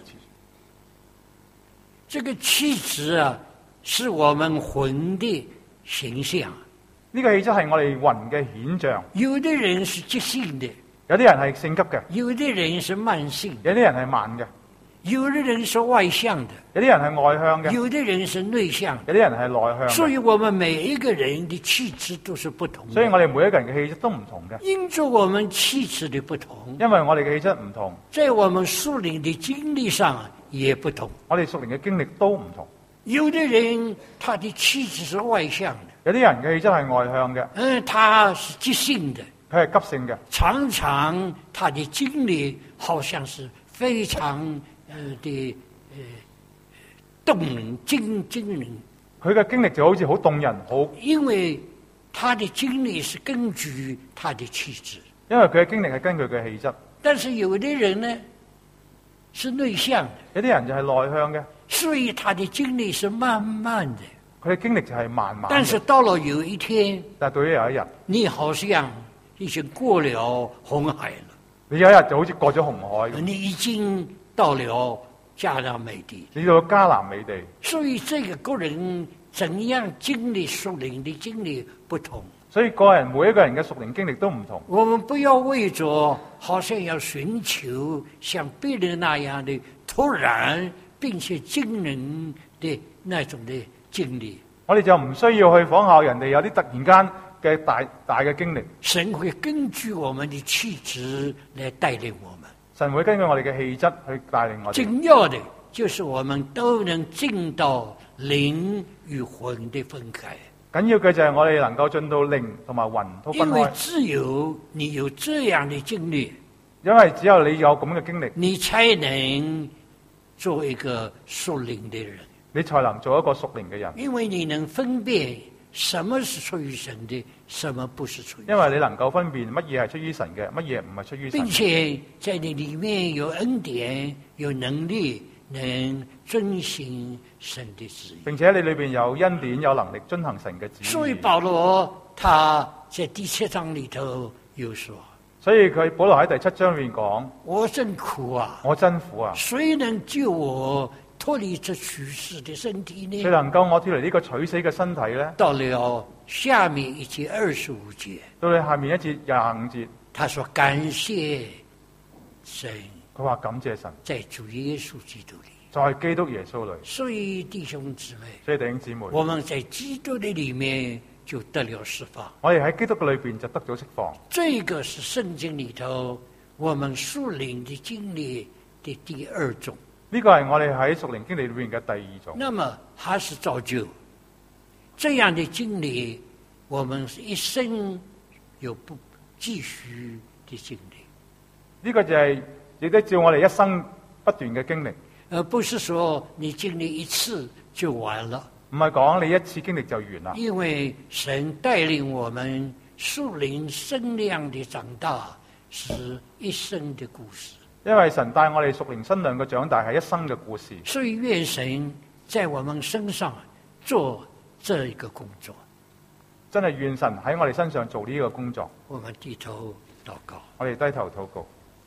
Speaker 1: 這個氣質啊，是我們魂的形象。
Speaker 2: 呢個氣質係我哋魂嘅顯象。
Speaker 1: 有的人是急性的，
Speaker 2: 有啲人係性急嘅，
Speaker 1: 有的人是慢性，
Speaker 2: 有啲人係慢嘅，
Speaker 1: 有的人是外向的，
Speaker 2: 有啲人係外向嘅，
Speaker 1: 有的人是內向的，
Speaker 2: 有啲人係內向嘅。
Speaker 1: 所以我們每一個人的氣質都是不同的。
Speaker 2: 所以我哋每一個人嘅氣質都唔同嘅。
Speaker 1: 因着我們氣質的不同，
Speaker 2: 因為我哋嘅氣質唔同，
Speaker 1: 在我們屬靈的經歷上也不同。
Speaker 2: 我哋屬靈嘅經歷都唔同。
Speaker 1: 有的人他的氣質是外向的，
Speaker 2: 有啲人嘅氣質係外向嘅，
Speaker 1: 嗯，他是急性的，
Speaker 2: 佢係急性嘅，
Speaker 1: 常常他的經歷好像是非常呃的呃動人、驚驚人。
Speaker 2: 佢嘅經歷就好似好動人，好，
Speaker 1: 因為他的經歷是根據他的氣質，
Speaker 2: 因為佢嘅經歷係根據佢嘅氣質。
Speaker 1: 但是有的人呢是內向的，
Speaker 2: 有啲人就係內向嘅，
Speaker 1: 所以他的經歷是慢慢的。
Speaker 2: 佢嘅經歷就係慢慢。
Speaker 1: 但是到了有一天，
Speaker 2: 但係到咗有一日，
Speaker 1: 你好像已經過了紅海了。
Speaker 2: 你有一日就好似過咗紅海，
Speaker 1: 你已經到了迦南美地，
Speaker 2: 你到咗迦南美地。
Speaker 1: 所以這個個人怎樣經歷屬靈的經歷不同。
Speaker 2: 所以個人每一個人嘅屬靈經歷都唔同。
Speaker 1: 我們不要為着好像要尋求像別人那樣的突然並且驚人的那種的經歷。
Speaker 2: 我哋就唔需要去仿效人哋有啲突然間嘅大大嘅經歷。
Speaker 1: 神會根據我們的氣質來帶領我們。
Speaker 2: 神會根據我哋嘅氣質去帶領我哋。
Speaker 1: 重要的就是我們都能進到靈與魂的分開。
Speaker 2: 緊要嘅就係我哋能夠進到靈同埋魂都分開。
Speaker 1: 因為只有你有這樣的經歷，
Speaker 2: 因為只有你有咁嘅經歷，
Speaker 1: 你才能做一個屬靈的人。
Speaker 2: 你才能做一個屬靈嘅人。
Speaker 1: 因為你能分辨什麼是出於神的，什麼不是出於神的。
Speaker 2: 因為你能夠分辨乜嘢係出於神嘅，乜嘢唔係出於神嘅。
Speaker 1: 並且在你裏面有恩典，有能力，能遵行神的旨意。
Speaker 2: 並且你裏邊有恩典，有能力遵行神嘅旨意。
Speaker 1: 所以保羅他在第七章裏頭有說，
Speaker 2: 所以佢保羅喺第七章裏面講：
Speaker 1: 我真苦啊！
Speaker 2: 我真苦啊！
Speaker 1: 誰能救我脫離這取死的身體呢？
Speaker 2: 誰能夠我脫離呢個取死嘅身體呢？
Speaker 1: 到了下面一節二十五節，
Speaker 2: 到你下面一節廿五節，
Speaker 1: 他說感謝神，
Speaker 2: 佢話感謝神，
Speaker 1: 在主耶穌基督裏，
Speaker 2: 在基督耶穌裏。
Speaker 1: 所以弟兄姊妹，
Speaker 2: 所以弟兄姊妹，
Speaker 1: 我們在基督的裏面就得了釋放。
Speaker 2: 我哋喺基督嘅裏邊就得咗釋放。
Speaker 1: 這個是聖經裏頭我們屬靈的經歷的第二種。
Speaker 2: 呢個係我哋喺屬靈經歷裏面嘅第二種。
Speaker 1: 那麼還是造就這樣的經歷，我們一生有不繼續的經歷。
Speaker 2: 呢個就係亦都照我哋一生不斷嘅經歷，
Speaker 1: 而不是說你經歷一次就完了。
Speaker 2: 唔係講你一次經歷就完啦。
Speaker 1: 因為神帶領我們屬靈身量的長大，是一生的故事。
Speaker 2: 因為神帶我哋屬靈身量嘅長大係一生嘅故事。
Speaker 1: 所以願神在我們身上做這一個工作。
Speaker 2: 真係願神喺我哋身上做呢個工作。
Speaker 1: 我們低頭禱告。
Speaker 2: 我哋低頭禱告。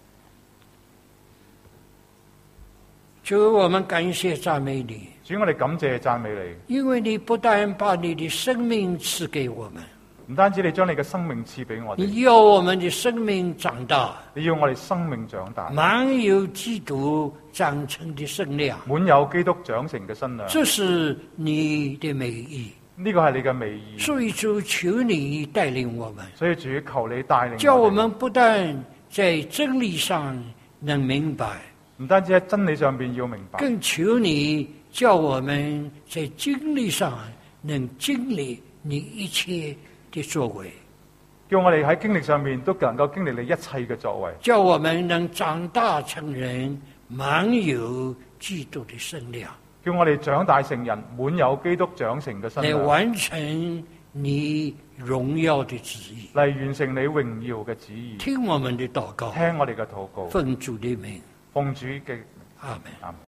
Speaker 1: 主，我們感謝讚美你。
Speaker 2: 主，我哋感謝讚美你。
Speaker 1: 因為你不但把你的生命賜給我們，
Speaker 2: 唔單止你將你嘅生命賜俾我哋，
Speaker 1: 你要我們的生命長大，
Speaker 2: 你要我哋生命長大，
Speaker 1: 滿有基督長成的身量，
Speaker 2: 滿有基督長成嘅身量。
Speaker 1: 這是你的美意。
Speaker 2: 呢個係你嘅美意。
Speaker 1: 所以主，求你帶領我們。
Speaker 2: 所以主，求你帶領，
Speaker 1: 叫我們不但在真理上能明白，
Speaker 2: 唔單止喺真理上邊要明白，
Speaker 1: 更求你叫我們在經歷上能經歷你一切的作為，
Speaker 2: 叫我哋喺經歷上面都能夠經歷你一切嘅作為，
Speaker 1: 叫我們能長大成人，滿有基督的身量，
Speaker 2: 叫我哋長大成人，滿有基督長成嘅身量，
Speaker 1: 來完成你榮耀的旨意，
Speaker 2: 嚟完成你榮耀嘅旨意。
Speaker 1: 聽我們的禱告，
Speaker 2: 聽我哋嘅禱告，
Speaker 1: 奉主的名，
Speaker 2: 奉主嘅
Speaker 1: 阿們。
Speaker 2: 阿們。